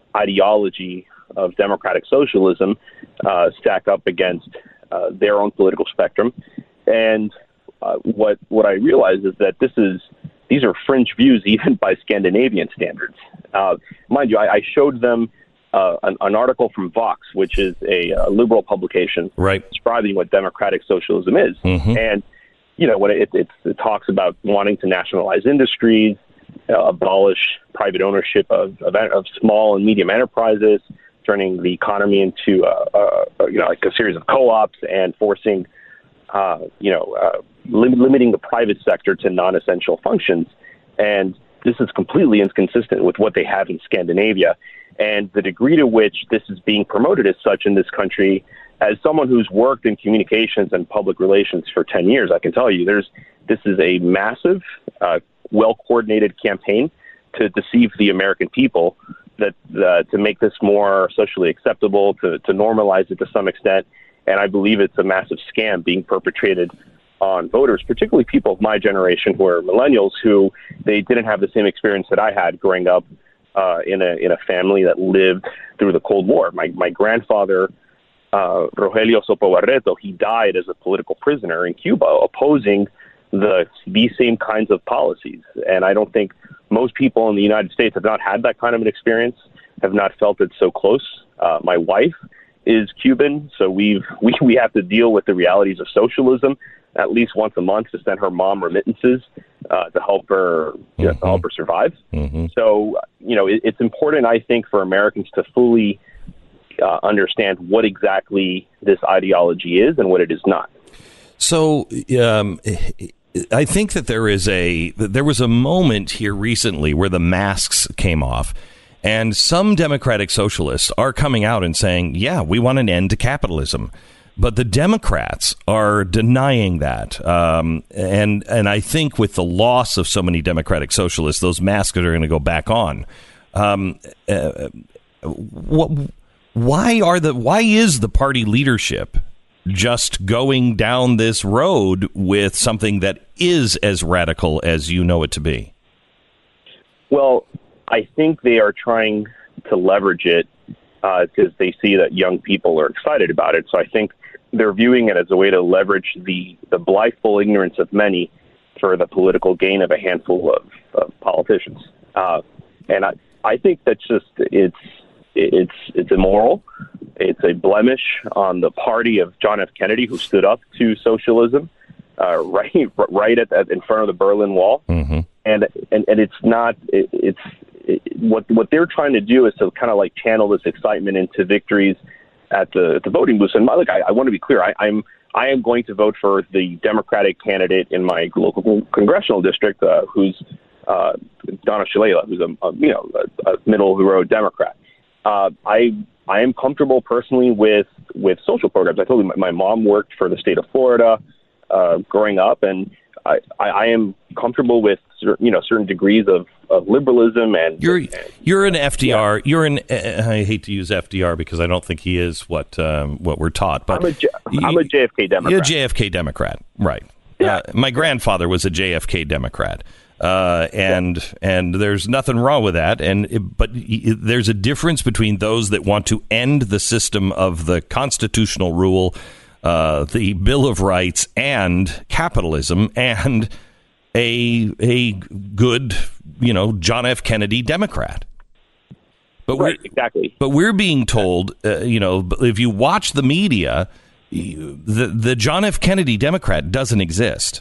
ideology of democratic socialism uh, stack up against uh, their own political spectrum. And uh, what what I realized is that this is these are fringe views even by Scandinavian standards. Uh, mind you, I, I showed them Uh, an, an article from Vox, which is a, a liberal publication, right, describing what democratic socialism is. Mm-hmm. And, you know, when it, it, it talks about wanting to nationalize industries, uh, abolish private ownership of, of, of small and medium enterprises, turning the economy into, uh, uh, you know, like a series of co-ops and forcing, uh, you know, uh, lim- limiting the private sector to non-essential functions. And this is completely inconsistent with what they have in Scandinavia. And the degree to which this is being promoted as such in this country, as someone who's worked in communications and public relations for ten years, I can tell you there's this is a massive, uh, well-coordinated campaign to deceive the American people, that uh, to make this more socially acceptable, to, to normalize it to some extent. And I believe it's a massive scam being perpetrated on voters, particularly people of my generation who are millennials, who they didn't have the same experience that I had growing up Uh, in a in a family that lived through the Cold War. My my grandfather, uh, Rogelio Sopo Barreto, he died as a political prisoner in Cuba, opposing the these same kinds of policies. And I don't think most people in the United States have not had that kind of an experience, have not felt it so close. Uh, my wife is Cuban, so we've we we have to deal with the realities of socialism at least once a month to send her mom remittances uh, to help her you know, to help her survive. Mm-hmm. So, you know, it, it's important, I think, for Americans to fully uh, understand what exactly this ideology is and what it is not. So, um, I think that there is a there was a moment here recently where the masks came off. And some democratic socialists are coming out and saying, yeah, we want an end to capitalism. But the Democrats are denying that. Um, and and I think with the loss of so many democratic socialists, those masks are going to go back on. Um, uh, what, why are the why is the party leadership just going down this road with something that is as radical as you know it to be? Well, I think they are trying to leverage it because uh, they see that young people are excited about it. So I think they're viewing it as a way to leverage the, the blitheful ignorance of many for the political gain of a handful of, of politicians. Uh, and I, I think that's just, it's it's it's immoral. It's a blemish on the party of John F. Kennedy, who stood up to socialism uh, right right at, at in front of the Berlin Wall. Mm-hmm. And, and and it's not it, it's it, what what they're trying to do is to kind of like channel this excitement into victories at the at the voting booths. And look, I, I want to be clear. I, I'm I am going to vote for the Democratic candidate in my local congressional district, uh, who's uh, Donna Shalala, who's a, a you know a, a middle road Democrat. Uh, I I am comfortable personally with with social programs. I told you my, my mom worked for the state of Florida uh, growing up, and I, I, I am comfortable with certain, you know certain degrees of, of liberalism. And you're and, you're an F D R. Yeah. You're an. Uh, I hate to use F D R because I don't think he is what um, what we're taught. But I'm a, J, I'm a J F K Democrat. You're a J F K Democrat, right? Yeah. Uh, my grandfather was a J F K Democrat. Uh, and yeah. and there's nothing wrong with that. And it, but it, there's a difference between those that want to end the system of the constitutional rule, uh, the Bill of Rights, and capitalism, and a a good, you know, John F. Kennedy Democrat. But right, we're, exactly. But we're being told, uh, you know, if you watch the media, the the John F. Kennedy Democrat doesn't exist.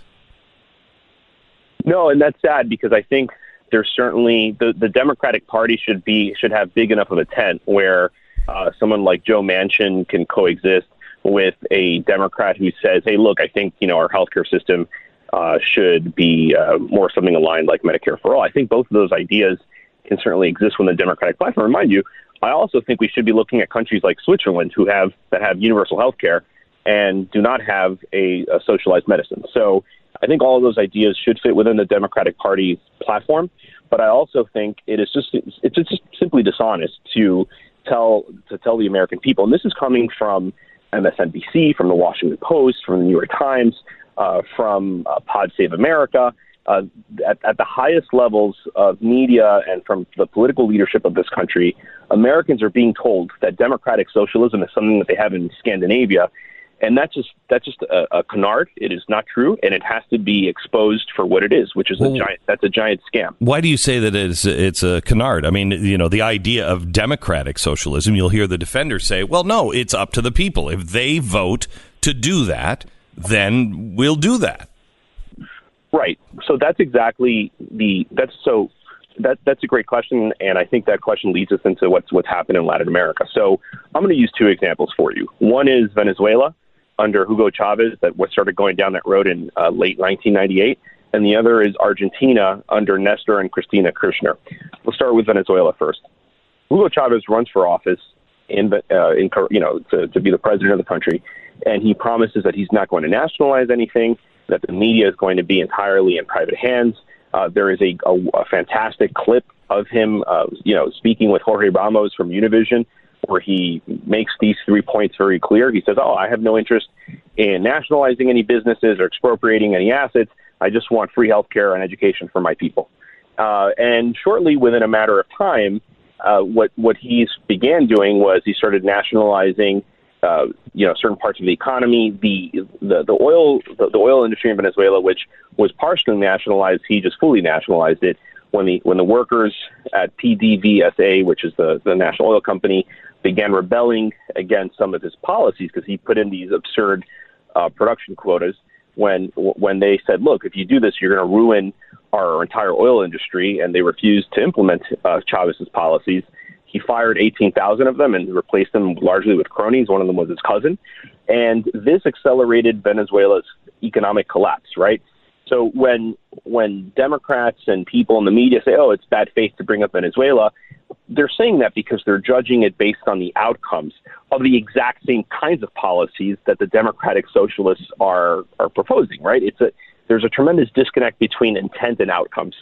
No, and that's sad because I think there's certainly the, the Democratic Party should be should have big enough of a tent where uh, someone like Joe Manchin can coexist with a Democrat who says, "Hey, look, I think you know our healthcare system uh, should be uh, more something aligned like Medicare for all." I think both of those ideas can certainly exist within the Democratic platform. Remind you, I also think we should be looking at countries like Switzerland who have that have universal healthcare and do not have a, a socialized medicine. So I think all of those ideas should fit within the Democratic Party's platform, but I also think it is just it's just simply dishonest to tell to tell the American people, and this is coming from M S N B C, from the Washington Post, from the New York Times, uh, from uh, Pod Save America, uh, at, at the highest levels of media and from the political leadership of this country, Americans are being told that democratic socialism is something that they have in Scandinavia. And that's just that's just a, a canard. It is not true, and it has to be exposed for what it is, which is well, a giant. That's a giant scam. Why do you say that it's it's a canard? I mean, you know, the idea of democratic socialism. You'll hear the defenders say, "Well, no, it's up to the people. If they vote to do that, then we'll do that." Right. So that's exactly the that's so that that's a great question, and I think that question leads us into what's what's happened in Latin America. So I'm going to use two examples for you. One is Venezuela under Hugo Chavez, that started going down that road in uh, late nineteen ninety-eight, and the other is Argentina under Nestor and Cristina Kirchner. We'll start with Venezuela first. Hugo Chavez runs for office in, uh, in you know, to, to be the president of the country, and he promises that he's not going to nationalize anything, that the media is going to be entirely in private hands. Uh, there is a, a, a fantastic clip of him, uh, you know, speaking with Jorge Ramos from Univision, where he makes these three points very clear. He says, oh, I have no interest in nationalizing any businesses or expropriating any assets. I just want free health care and education for my people. Uh, and shortly, within a matter of time, uh, what, what he began doing was he started nationalizing, uh, you know, certain parts of the economy. The, the, the oil, the, the oil industry in Venezuela, which was partially nationalized, he just fully nationalized it. When the when the workers at P D V S A, which is the, the national oil company, began rebelling against some of his policies because he put in these absurd uh, production quotas, when when they said, look, if you do this, you're going to ruin our entire oil industry, and they refused to implement uh, Chavez's policies, he fired eighteen thousand of them and replaced them largely with cronies. One of them was his cousin. And this accelerated Venezuela's economic collapse, right? So when when Democrats and people in the media say, oh, it's bad faith to bring up Venezuela, they're saying that because they're judging it based on the outcomes of the exact same kinds of policies that the Democratic Socialists are are proposing, right? It's a there's a tremendous disconnect between intent and outcomes.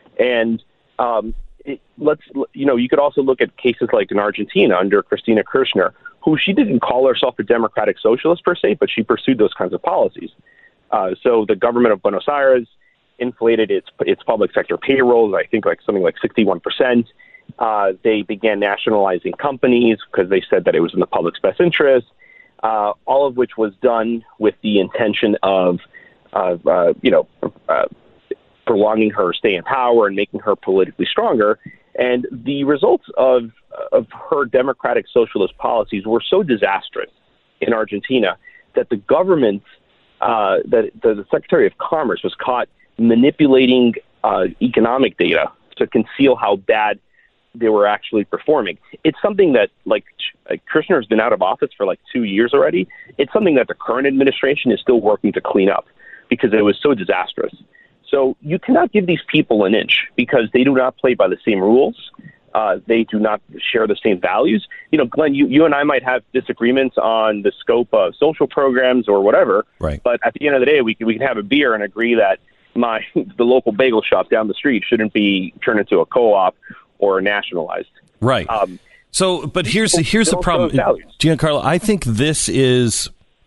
And um, it, let's, you know, you could also look at cases like in Argentina under Cristina Kirchner, who she didn't call herself a Democratic Socialist per se, but she pursued those kinds of policies. Uh, so the government of Buenos Aires inflated its its public sector payrolls, I think like something like sixty-one percent. Uh, they began nationalizing companies because they said that it was in the public's best interest, uh, all of which was done with the intention of, of uh, you know, uh, prolonging her stay in power and making her politically stronger. And the results of of her democratic socialist policies were so disastrous in Argentina that the government, uh, that the, the Secretary of Commerce was caught manipulating uh, economic data to conceal how bad they were actually performing. It's something that, like, Kirchner's been out of office for like two years already. It's something that the current administration is still working to clean up because it was so disastrous. So you cannot give these people an inch because they do not play by the same rules. Uh, they do not share the same values. You know, Glenn, you, you and I might have disagreements on the scope of social programs or whatever. Right. But at the end of the day, we can, we can have a beer and agree that my the local bagel shop down the street shouldn't be turned into a co-op or nationalized. Right. Um, so, but here's the, here's the problem, Giancarlo. I think this is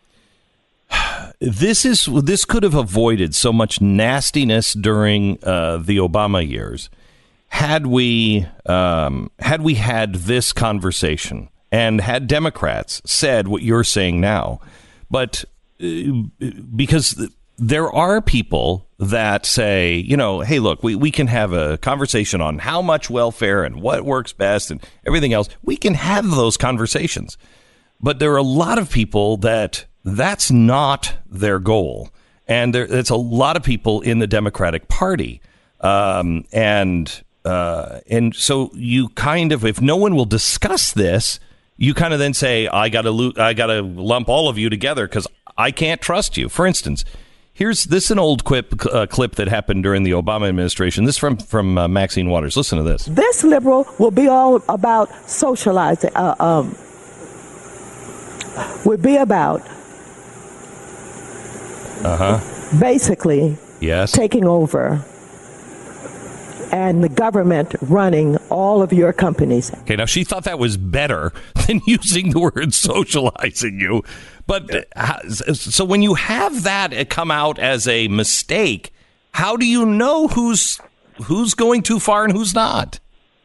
this is this could have avoided so much nastiness during uh, the Obama years had we um, had we had this conversation and had Democrats said what you're saying now. But uh, because there are people that say, you know, hey, look, we, we can have a conversation on how much welfare and what works best and everything else. We can have those conversations. But there are a lot of people that that's not their goal. And there, it's a lot of people in the Democratic Party. Um, and uh, and so you kind of, if no one will discuss this, you kind of then say, I got to lo- I got to lump all of you together because I can't trust you. For instance, here's this an old clip uh, clip that happened during the Obama administration. This from from uh, Maxine Waters. Listen to this. This liberal will be all about socializing. Uh, um, would be about uh huh basically yes taking over and the government running all of your companies. Okay, now she thought that was better than using the word socializing you. But uh, so when you have that come out as a mistake, how do you know who's who's going too far and who's not?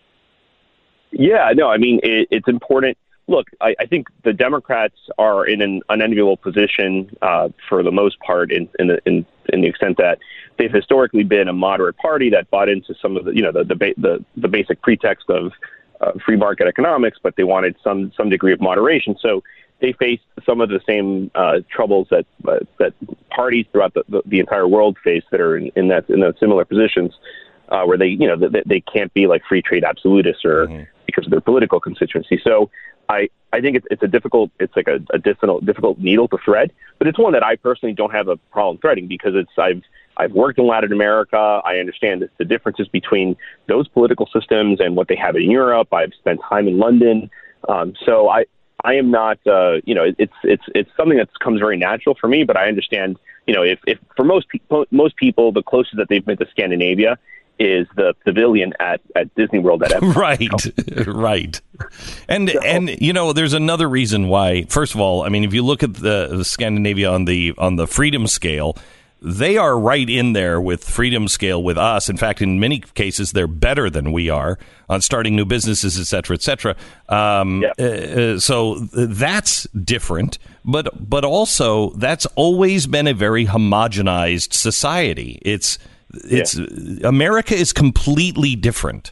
Yeah, no, I mean, it, it's important. Look, I, I think the Democrats are in an unenviable position uh, for the most part in in the, in, in the extent that they've historically been a moderate party that bought into some of the, you know, the the, ba- the, the basic pretext of uh, free market economics, but they wanted some some degree of moderation. So they faced some of the same uh, troubles that uh, that parties throughout the, the, the entire world face that are in, in that in those similar positions, uh, where they you know they, they can't be like free trade absolutists or mm-hmm. because of their political constituency. So I, I think it's it's a difficult it's like a, a difficult difficult needle to thread, but it's one that I personally don't have a problem threading because it's I've I've worked in Latin America. I understand the differences between those political systems and what they have in Europe. I've spent time in London, um, so I. I am not, uh, you know, it's it's it's something that comes very natural for me. But I understand, you know, if, if for most people, most people, the closest that they've been to Scandinavia is the pavilion at, at Disney World at Epcot. Right, right. And so, and you know, there's another reason why. First of all, I mean, if you look at the, the Scandinavia on the on the freedom scale, they are right in there with freedom scale with us. In fact, in many cases, they're better than we are on starting new businesses, et cetera, et cetera. Um, yeah. uh, so that's different. But but also, that's always been a very homogenized society. It's it's yeah. America is completely different.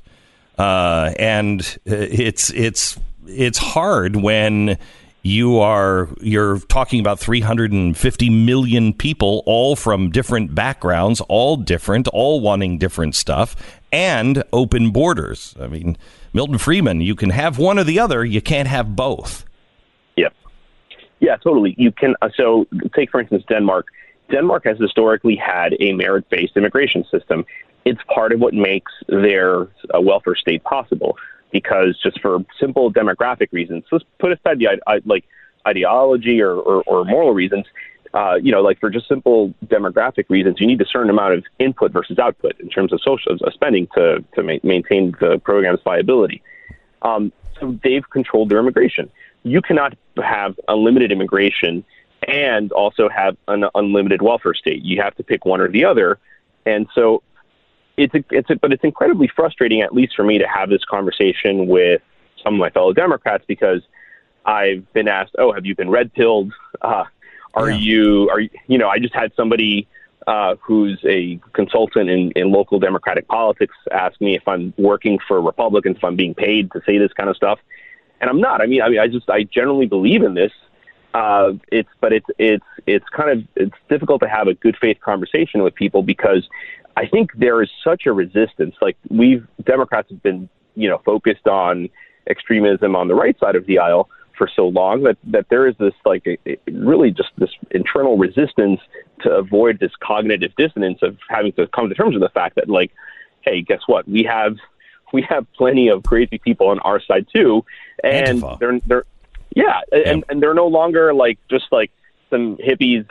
Uh, and it's it's it's hard when you are you're talking about three hundred fifty million people, all from different backgrounds, all different, all wanting different stuff, and open borders. I mean, Milton Friedman, you can have one or the other. You can't have both. Yeah. Yeah, totally. You can. Uh, so take, for instance, Denmark. Denmark has historically had a merit-based immigration system. It's part of what makes their uh, welfare state possible. Because just for simple demographic reasons, let's put aside the I, like ideology or, or, or moral reasons, uh, you know, like for just simple demographic reasons, you need a certain amount of input versus output in terms of social uh, spending to, to ma- maintain the program's viability. Um, so they've controlled their immigration. You cannot have unlimited immigration and also have an unlimited welfare state. You have to pick one or the other. And so It's a, it's a, but it's incredibly frustrating, at least for me, to have this conversation with some of my fellow Democrats because I've been asked, "Oh, have you been red pilled? Uh, are yeah. you? Are you? You know?" I just had somebody uh, who's a consultant in, in local Democratic politics, asked me if I'm working for Republicans, if I'm being paid to say this kind of stuff. And I'm not. I mean, I mean, I just I generally believe in this. Uh, it's but it's it's it's kind of it's difficult to have a good faith conversation with people because I think there is such a resistance. Like we've Democrats have been, you know, focused on extremism on the right side of the aisle for so long that, that there is this like a, a really just this internal resistance to avoid this cognitive dissonance of having to come to terms with the fact that like, hey, guess what? We have we have plenty of crazy people on our side too, and Antifa. they're they're yeah, yeah, and and they're no longer like just like some hippies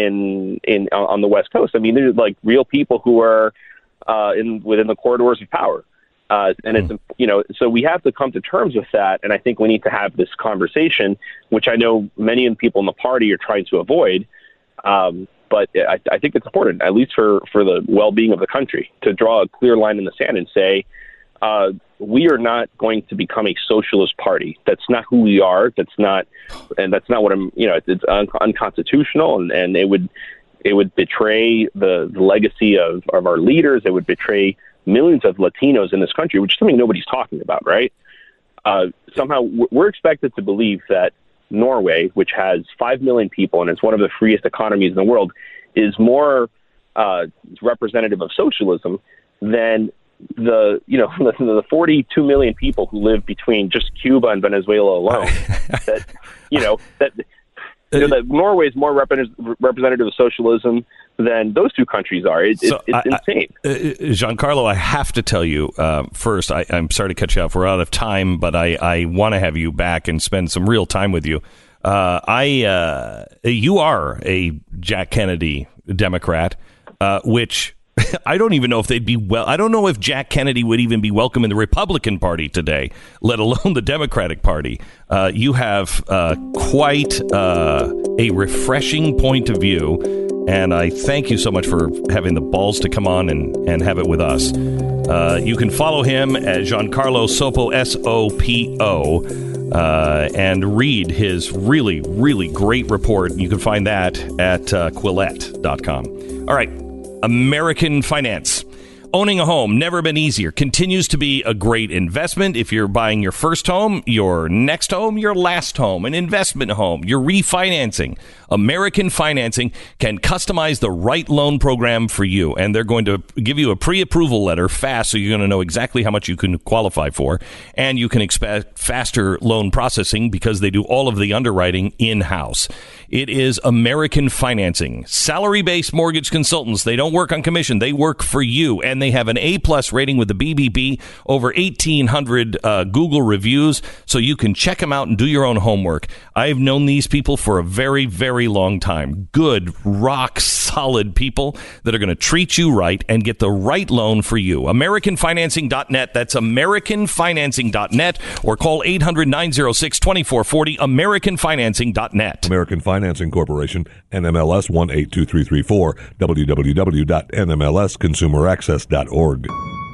in in on the West Coast. I mean, they're like real people who are uh, in within the corridors of power. Uh, and it's, you know, so we have to come to terms with that. And I think we need to have this conversation, which I know many of the people in the party are trying to avoid. Um, but I, I think it's important, at least for, for the well-being of the country, to draw a clear line in the sand and say, uh, we are not going to become a socialist party. That's not who we are. That's not, and that's not what I'm, you know, it's, it's un- unconstitutional and, and it would, it would betray the, the legacy of, of our leaders. It would betray millions of Latinos in this country, which is something nobody's talking about, right? Uh, somehow we're expected to believe that Norway, which has five million people and is one of the freest economies in the world, is more uh, representative of socialism than the, you know, the, the forty-two million people who live between just Cuba and Venezuela alone. that, you know, that, you know, that Norway is more representative, representative of socialism than those two countries are. It, so it, it's I, insane. I, uh, Giancarlo, I have to tell you, uh, first, I, I'm sorry to cut you off. We're out of time, but I, I want to have you back and spend some real time with you. Uh, I, uh, you are a Jack Kennedy Democrat, uh, which I don't even know if they'd be well. I don't know if Jack Kennedy would even be welcome in the Republican Party today, let alone the Democratic Party. Uh, you have uh, quite uh, a refreshing point of view. And I thank you so much for having the balls to come on and, and have it with us. Uh, you can follow him at Giancarlo Sopo, S O P O, uh, and read his really, really great report. You can find that at uh, Quillette dot com. All right. American Finance. Owning a home, never been easier, continues to be a great investment. If you're buying your first home, your next home, your last home, an investment home, you're refinancing. American Financing can customize the right loan program for you, and they're going to give you a pre-approval letter fast, so you're going to know exactly how much you can qualify for, and you can expect faster loan processing because they do all of the underwriting in-house. It is American Financing. Salary-based mortgage consultants. They don't work on commission. They work for you. And they have an A-plus rating with the B B B, over eighteen hundred uh, Google reviews, so you can check them out and do your own homework. I've known these people for a very, very long time. Good, rock-solid people that are going to treat you right and get the right loan for you. American Financing dot net. That's American Financing dot net. Or call eight hundred, nine oh six, two four four zero, American Financing dot net. American Financing Corporation, N M L S one eight two three three four, w w w dot n m l s consumer access dot org.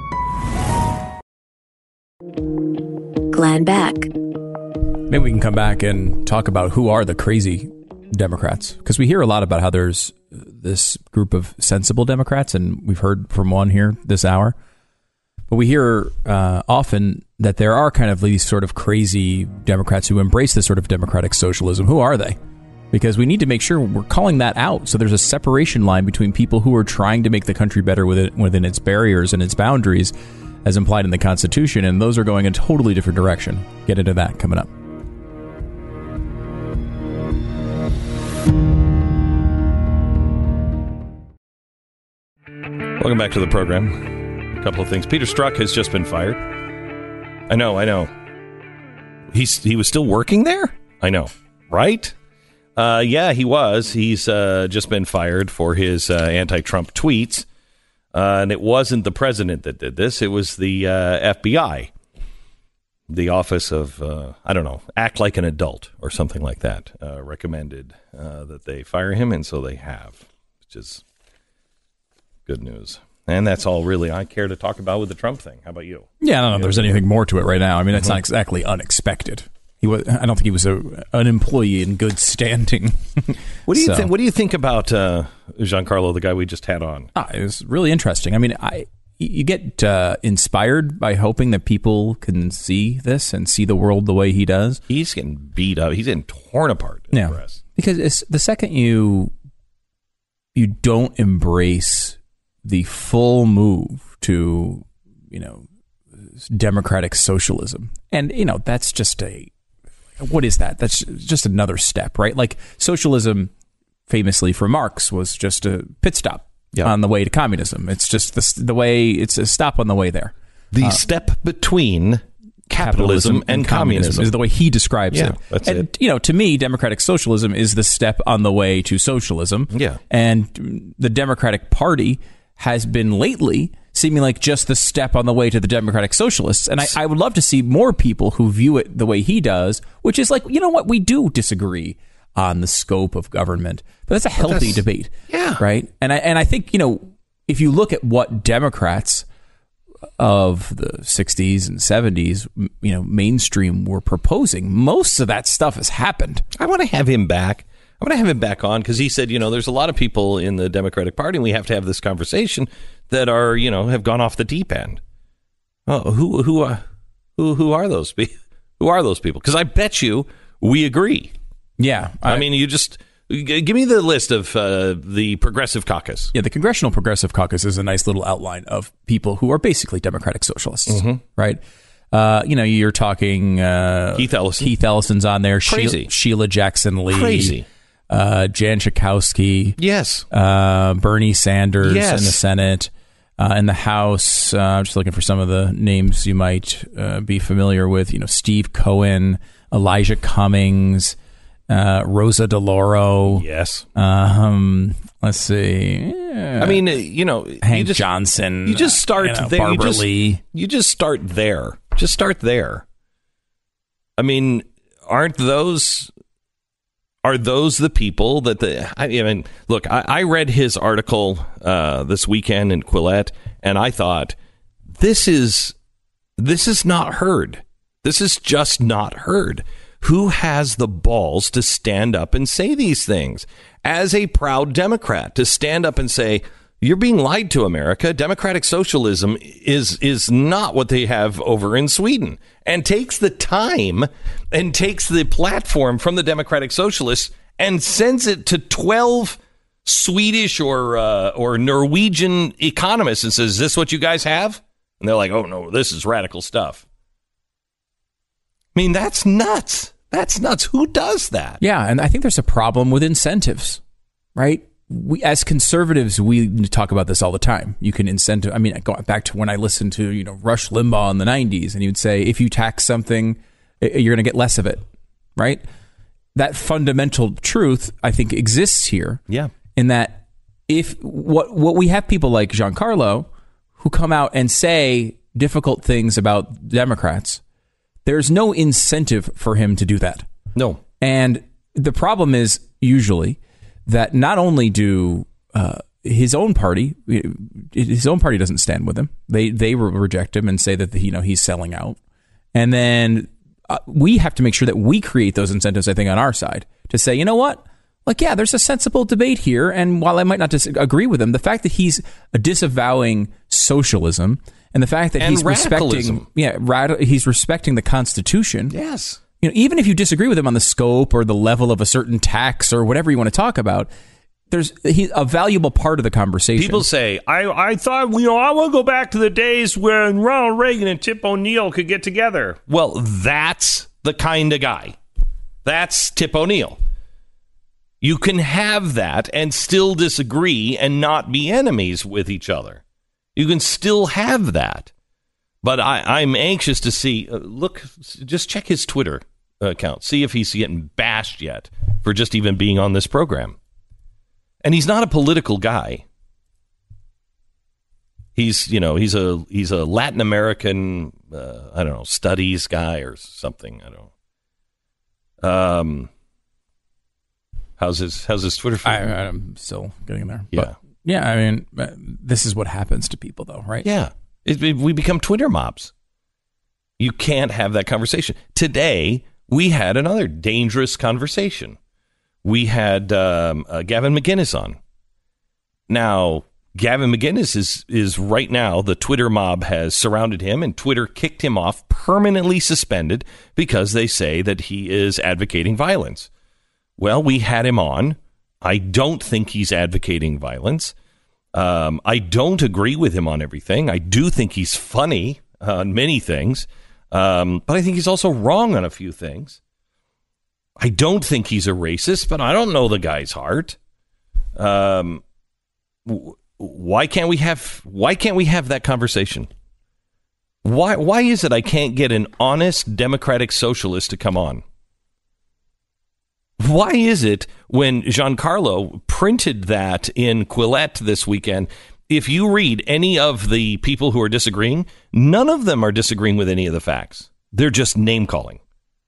Glenn Beck. Maybe we can come back and talk about who are the crazy Democrats, because we hear a lot about how there's this group of sensible Democrats, and we've heard from one here this hour. But we hear uh, often that there are kind of these sort of crazy Democrats who embrace this sort of democratic socialism. Who are they? Because we need to make sure we're calling that out, so there's a separation line between people who are trying to make the country better within, within its barriers and its boundaries, as implied in the Constitution, and those are going a totally different direction. Get into that coming up. Welcome back to the program. A couple of things. Peter Strzok has just been fired. I know, I know. He's he was still working there? I know, right? Uh, yeah, he was. He's uh, just been fired for his uh, anti-Trump tweets. Uh, and it wasn't the president that did this. It was the uh, F B I. The Office of, uh, I don't know, Act Like an Adult or something like that, uh, recommended uh, that they fire him, and so they have, which is good news. And that's all really I care to talk about with the Trump thing. How about you? Yeah, I don't know if there's anything more to it right now. I mean, it's mm-hmm. not exactly unexpected. He was. I don't think he was a, an employee in good standing. What do you So- think? What do you think about uh, Giancarlo, the guy we just had on? Ah, it was really interesting. I mean, I you get uh, inspired by hoping that people can see this and see the world the way he does. He's getting beat up. He's getting torn apart in Yeah, the press. because it's, the second you you don't embrace the full move to, you know, democratic socialism, and you know that's just a what is that? That's just another step, right? Like socialism, famously for Marx, was just a pit stop on the way to communism. It's just the, the way. It's a stop on the way there. The Uh, step between capitalism, and, communism is the way he describes Yeah, it. that's and, it. you know, to me, democratic socialism is the step on the way to socialism. Yeah. And the Democratic Party has been lately seeming like just the step on the way to the Democratic Socialists. And I, I would love to see more people who view it the way he does, which is like, you know what, we do disagree on the scope of government, but that's a healthy that's- debate. Yeah. Right. And I, and I think, you know, if you look at what Democrats of the sixties and seventies, m- you know, mainstream were proposing, most of that stuff has happened. I want to have him back. I want to have him back on because he said, you know, there's a lot of people in the Democratic Party, and we have to have this conversation that are, you know, have gone off the deep end. Oh, who who uh, who who are those people? Who are those people? Because I bet you we agree. Yeah, I, I mean, you just g- give me the list of uh, the Progressive Caucus. Yeah, the Congressional Progressive Caucus is a nice little outline of people who are basically democratic socialists, Mhm. right? Uh, you know, you're talking uh, Keith Ellison. Keith Ellison's on there. Crazy. Sheila, Sheila Jackson Lee. Crazy. Uh, Jan Schakowsky. Yes. Uh, Bernie Sanders Yes. in the Senate. Uh, in the House, uh, I'm just looking for some of the names you might uh, be familiar with. You know, Steve Cohen, Elijah Cummings, uh, Rosa DeLauro. Yes. Um, let's see. Yeah. I mean, uh, you know, Hank you just, Johnson. You just start you know, there. You Barbara just, Lee. you just start there. Just start there. I mean, aren't those are those the people that the? I mean, look, I, I read his article uh, this weekend in Quillette, and I thought this is this is not heard. This is just not heard. Who has the balls to stand up and say these things as a proud Democrat, to stand up and say, you're being lied to, America. Democratic socialism is is not what they have over in Sweden, and takes the time and takes the platform from the Democratic Socialists and sends it to twelve Swedish or uh, or Norwegian economists and says, is this what you guys have? And they're like, oh, no, this is radical stuff. I mean, that's nuts. That's nuts. Who does that? Yeah, and I think there's a problem with incentives, right? We, as conservatives, we talk about this all the time. You can incentive. I mean, going back to when I listened to, you know, Rush Limbaugh in the nineties, and he would say, if you tax something, you're going to get less of it, right? That fundamental truth, I think, exists here. Yeah. In that, if what what we have people like Giancarlo who come out and say difficult things about Democrats, there's no incentive for him to do that. No. And the problem is usually that not only do uh, his own party, his own party doesn't stand with him. They they reject him and say that, you know, he's selling out. And then uh, we have to make sure that we create those incentives, I think, on our side to say, you know what? Like, yeah, there's a sensible debate here. And while I might not dis- agree with him, the fact that he's disavowing socialism and the fact that And he's respecting, radicalism. yeah, rad- he's respecting the Constitution. Yes. You know, even if you disagree with him on the scope or the level of a certain tax or whatever you want to talk about, there's he, a valuable part of the conversation. People say, I, I thought, you know, I want to go back to the days when Ronald Reagan and Tip O'Neill could get together. Well, that's the kind of guy. That's Tip O'Neill. You can have that and still disagree and not be enemies with each other. You can still have that. But I, I'm anxious to see, uh, look, just check his Twitter account. See if he's getting bashed yet for just even being on this program. And he's not a political guy. He's, you know, he's a he's a Latin American, uh, I don't know, studies guy or something. I don't know. Um, how's his how's his Twitter feed? I, I'm still getting there. Yeah. But yeah, I mean, uh, this is what happens to people, though, right? Yeah. It, it, we become Twitter mobs. You can't have that conversation. Today, we had another dangerous conversation. We had um, uh, Gavin McInnes on. Now, Gavin McInnes is, is right now, the Twitter mob has surrounded him, and Twitter kicked him off, permanently suspended, because they say that he is advocating violence. Well, we had him on. I don't think he's advocating violence. Um, I don't agree with him on everything. I do think he's funny on many things, um, but I think he's also wrong on a few things. I don't think he's a racist, but I don't know the guy's heart. Um, why can't we have why can't we have that conversation? Why why is it I can't get an honest democratic socialist to come on? Why is it when Giancarlo printed that in Quillette this weekend, if you read any of the people who are disagreeing, none of them are disagreeing with any of the facts. They're just name calling.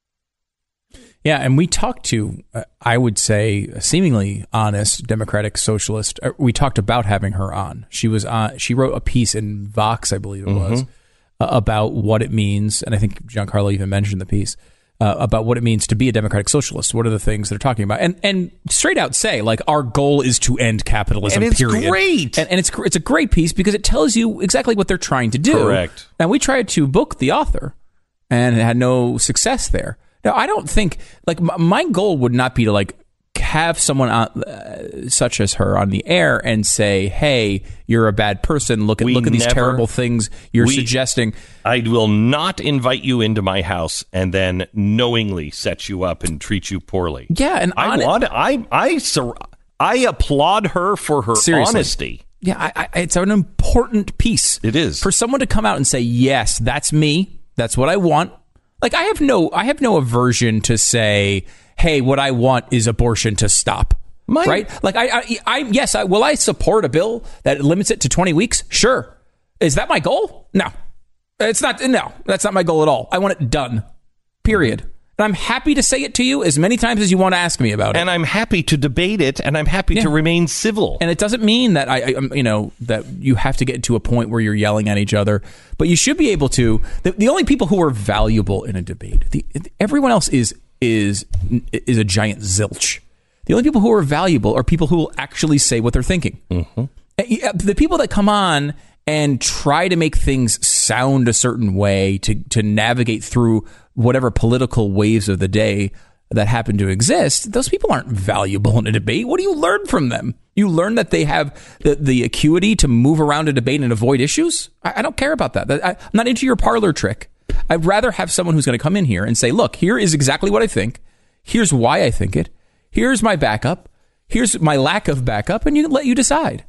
Yeah, and we talked to, uh, I would say, a seemingly honest democratic socialist. Uh, we talked about having her on. She was on. She wrote a piece in Vox, I believe it was, mm-hmm. uh, about what it means, and I think Giancarlo even mentioned the piece, uh, about what it means to be a democratic socialist. What are the things they're talking about? And and straight out say, like, our goal is to end capitalism, and it's period. great. And, and it's, it's a great piece because it tells you exactly what they're trying to do. Correct. And we tried to book the author and had no success there. Now, I don't think, like, my goal would not be to, like, have someone on, uh, such as her on the air and say, hey, you're a bad person. Look at We look at these never- terrible things you're we- suggesting. I will not invite you into my house and then knowingly set you up and treat you poorly. Yeah, and I on it- want I I sur- I applaud her for her Seriously. honesty. Yeah, I, I, it's an important piece. It is. For someone to come out and say, yes, that's me. That's what I want. Like, I have no I have no aversion to say, hey, what I want is abortion to stop. My- right? Like, I, I, I yes, I, will I support a bill that limits it to twenty weeks? Sure. Is that my goal? No. It's not. No, that's not my goal at all. I want it done. Period. And I'm happy to say it to you as many times as you want to ask me about it. And I'm happy to debate it, and I'm happy Yeah. to remain civil. And it doesn't mean that I, I, um, you know, that you have to get to a point where you're yelling at each other, but you should be able to. The, the only people who are valuable in a debate, the, everyone else is is is a giant zilch. The only people who are valuable are people who will actually say what they're thinking. Mm-hmm. The people that come on and try to make things sound a certain way to to navigate through whatever political waves of the day that happen to exist, those people aren't valuable in a debate. What do you learn from them? You learn that they have the, the acuity to move around a debate and avoid issues? I, I don't care about that. I, I'm not into your parlor trick. I'd rather have someone who's going to come in here and say, look, here is exactly what I think. Here's why I think it. Here's my backup. Here's my lack of backup, and you let you decide.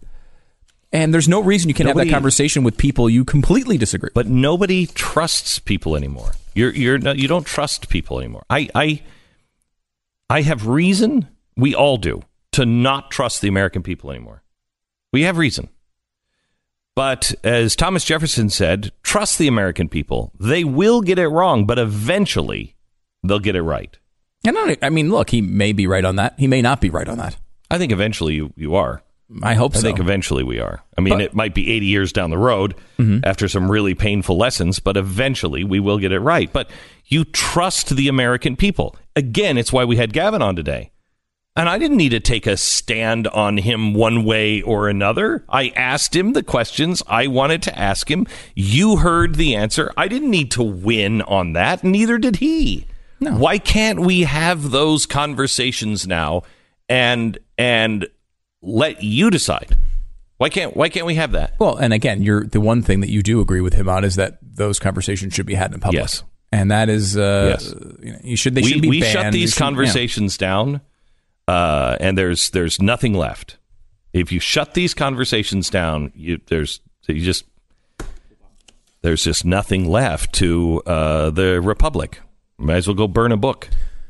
And there's no reason you can Nobody- have that conversation with people you completely disagree. But nobody trusts people anymore. You're you're not, you don't trust people anymore. I I I have reason. We all do to not trust the American people anymore. We have reason. But as Thomas Jefferson said, trust the American people. They will get it wrong, but eventually they'll get it right. And I, I mean, look, he may be right on that. He may not be right on that. I think eventually you, you are. I hope I so. think eventually we are. I mean, But- it might be eighty years down the road after some really painful lessons, but eventually we will get it right. But you trust the American people. Again, it's why we had Gavin on today. And I didn't need to take a stand on him one way or another. I asked him the questions I wanted to ask him. You heard the answer. I didn't need to win on that. Neither did he. No. Why can't we have those conversations now and and let you decide? Why can't why can't we have that? Well, and again, you're the one thing that you do agree with him on is that those conversations should be had in public. Yes. And that is, uh, Yes. you, know, you should. They we should be we banned. shut They these should- yeah. conversations down, uh, and there's there's nothing left. If you shut these conversations down, you there's you just there's just nothing left to uh, the republic. Might as well go burn a book.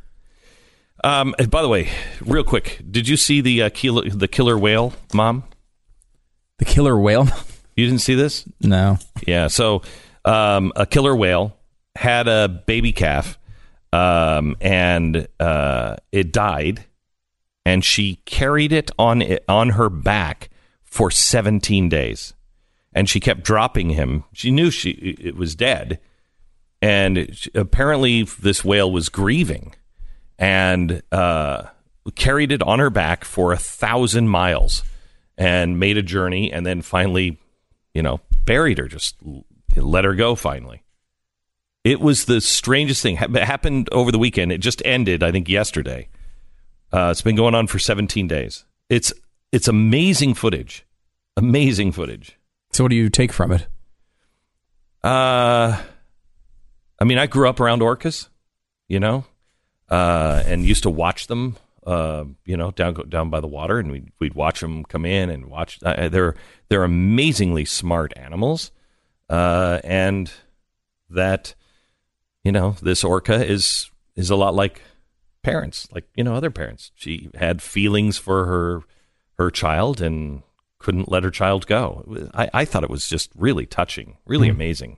Um, and by the way, real quick, did you see the uh, killer, the killer whale, Mom? The killer whale? You didn't see this? No. Yeah. So um, a killer whale had a baby calf, um, and uh, it died, and she carried it on it, on her back for seventeen days, and she kept dropping him. She knew she it was dead, And apparently this whale was grieving and uh, carried it on her back for a thousand miles and made a journey and then finally, you know, buried her, just let her go finally. It was the strangest thing. It happened over the weekend. It just ended, I think, yesterday. Uh, it's been going on for seventeen days. It's it's amazing footage. Amazing footage. So what do you take from it? Uh, I mean, I grew up around orcas, you know, uh, and used to watch them, uh, you know, down down by the water, and we'd, we'd watch them come in and watch. Uh, they're they're amazingly smart animals, uh, and that, you know, this orca is is a lot like parents, like, you know, other parents. She had feelings for her her child and couldn't let her child go. I, I thought it was just really touching, really mm. amazing.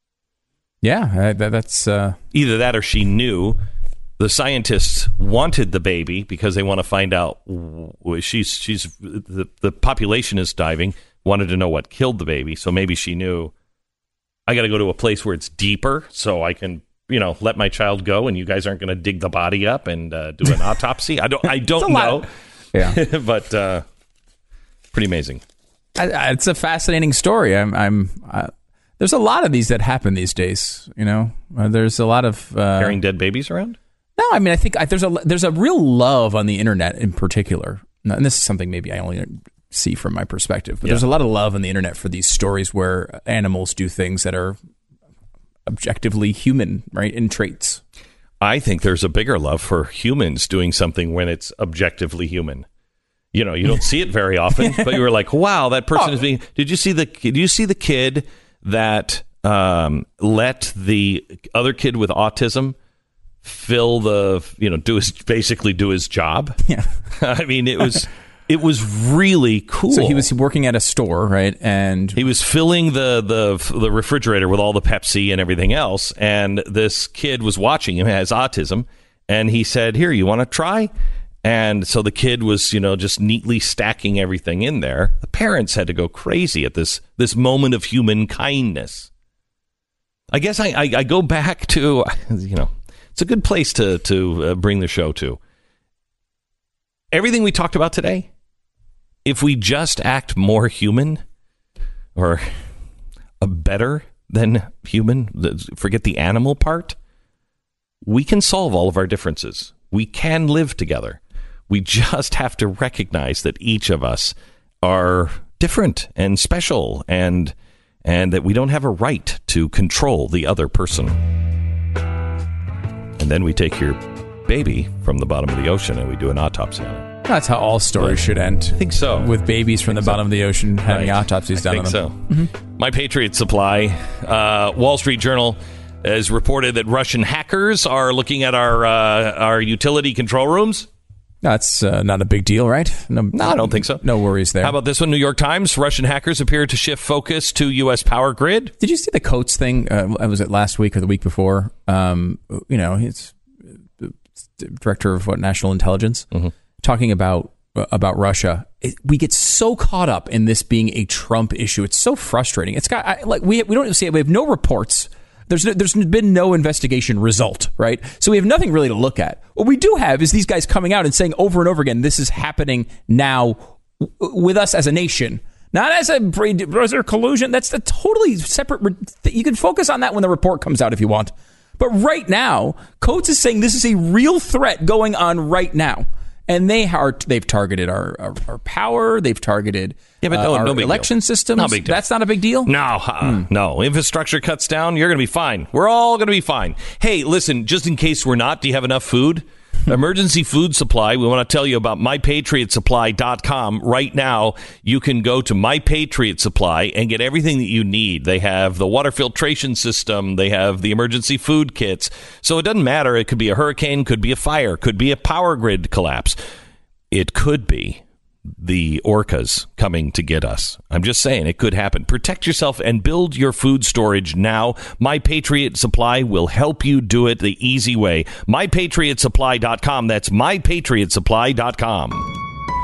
Yeah, that, that's... Uh... Either that or she knew the scientists wanted the baby because they want to find out. She's she's the, the population is diving, wanted to know what killed the baby. So maybe she knew, I got to go to a place where it's deeper so I can, you know, let my child go and you guys aren't going to dig the body up and uh, do an autopsy. I don't I don't know. Lot. Yeah. But... Uh, pretty amazing. I, it's a fascinating story. I'm. I'm. Uh, there's a lot of these that happen these days. You know, uh, there's a lot of uh, carrying dead babies around. No, I mean, I think I, there's a there's a real love on the internet in particular, and this is something maybe I only see from my perspective. But yeah. There's a lot of love on the internet for these stories where animals do things that are objectively human, right, in traits. I think there's a bigger love for humans doing something when it's objectively human. You know, you don't see it very often, but you were like, "Wow, that person oh. is being." Did you see the? Did you see the kid that um, let the other kid with autism fill the? You know, do his basically do his job. Yeah, I mean, it was it was really cool. So he was working at a store, right? And he was filling the the the refrigerator with all the Pepsi and everything else. And this kid was watching him, has autism, and he said, "Here, you want to try?" And so the kid was, you know, just neatly stacking everything in there. The parents had to go crazy at this this moment of human kindness. I guess I, I, I go back to, you know, it's a good place to, to uh, bring the show to. Everything we talked about today, if we just act more human or a better than human, forget the animal part, we can solve all of our differences. We can live together. We just have to recognize that each of us are different and special, and and that we don't have a right to control the other person. And then we take your baby from the bottom of the ocean and we do an autopsy on it. That's how all stories should end. I think so. With babies from the bottom so. of the ocean having right. autopsies done I think on them. so. Mm-hmm. My Patriot Supply, uh, Wall Street Journal has reported that Russian hackers are looking at our uh, our utility control rooms. That's uh, not a big deal, right? No, no, I don't think so. No worries there. How about this one? New York Times, Russian hackers appear to shift focus to U S power grid. Did you see the Coates thing? Uh, was it last week or the week before? Um, you know, he's director of what, National Intelligence, mm-hmm. talking about uh, about Russia. It, we get so caught up in this being a Trump issue. It's so frustrating. It's got I, like we we don't see it. We have no reports. There's no, there's been no investigation result, right? So we have nothing really to look at. What we do have is these guys coming out and saying over and over again, this is happening now w- with us as a nation. Not as a, was there collusion? That's a totally separate, you can focus on that when the report comes out if you want. But right now, Coates is saying this is a real threat going on right now. And they are, they've targeted our, our, our power. They've targeted yeah, but uh, no, our no big election deal. systems. No big deal. That's not a big deal? No, uh, mm. no. Infrastructure cuts down, you're going to be fine. We're all going to be fine. Hey, listen, just in case we're not, do you have enough food? Emergency food supply. We want to tell you about my patriot supply dot com. Right now, you can go to My Patriot Supply and get everything that you need. They have the water filtration system. They have the emergency food kits. So it doesn't matter. It could be a hurricane, could be a fire, could be a power grid collapse. It could be the orcas coming to get us. I'm just saying it could happen. Protect yourself and build your food storage now. My Patriot Supply will help you do it the easy way. My Patriot Supply dot com. That's My Patriot Supply dot com.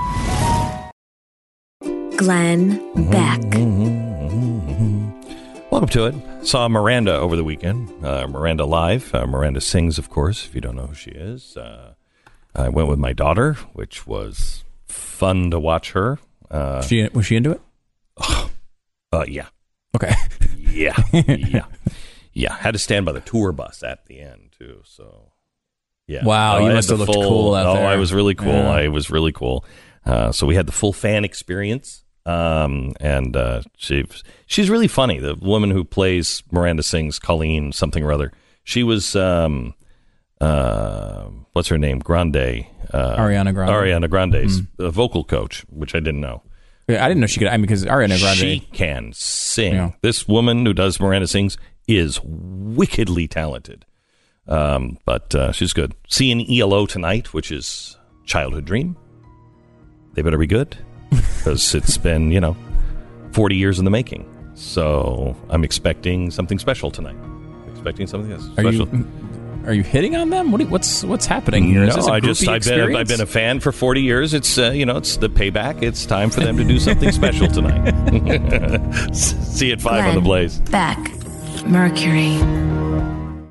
Glenn Beck. Well, Welcome to it. Saw Miranda over the weekend. Uh, Miranda live. Uh, Miranda sings, of course, if you don't know who she is. Uh, I went with my daughter, which was fun to watch her. Uh, she was she into it? Oh, uh, yeah. Okay. Yeah. Yeah. Yeah. Had to stand by the tour bus at the end, too. So, yeah. Wow. Oh, you must have looked full, cool out oh, there. I was really cool. Yeah. I was really cool. Uh, so we had the full fan experience. Um, and uh, she she's really funny. The woman who plays Miranda sings, Colleen something or other. She was, um, uh, what's her name? Grande. Uh, Ariana Grande. Ariana Grande's Mm. uh, vocal coach, which I didn't know. Yeah, I didn't know she could. I mean, because Ariana Grande. She can sing. Yeah. This woman who does Miranda Sings is wickedly talented. Um, but uh, she's good. Seeing E L O tonight, which is Childhood Dream. They better be good. Because it's been, you know, forty years in the making. So I'm expecting something special tonight. Expecting something Are special. you, are you hitting on them? What do you- what's what's happening here? Is No, this a I just groupie I've been I've experience? been a fan for forty years. It's uh, you know it's the payback. It's time for them to do something special tonight. See you at five on the Blaze. Beck, Mercury.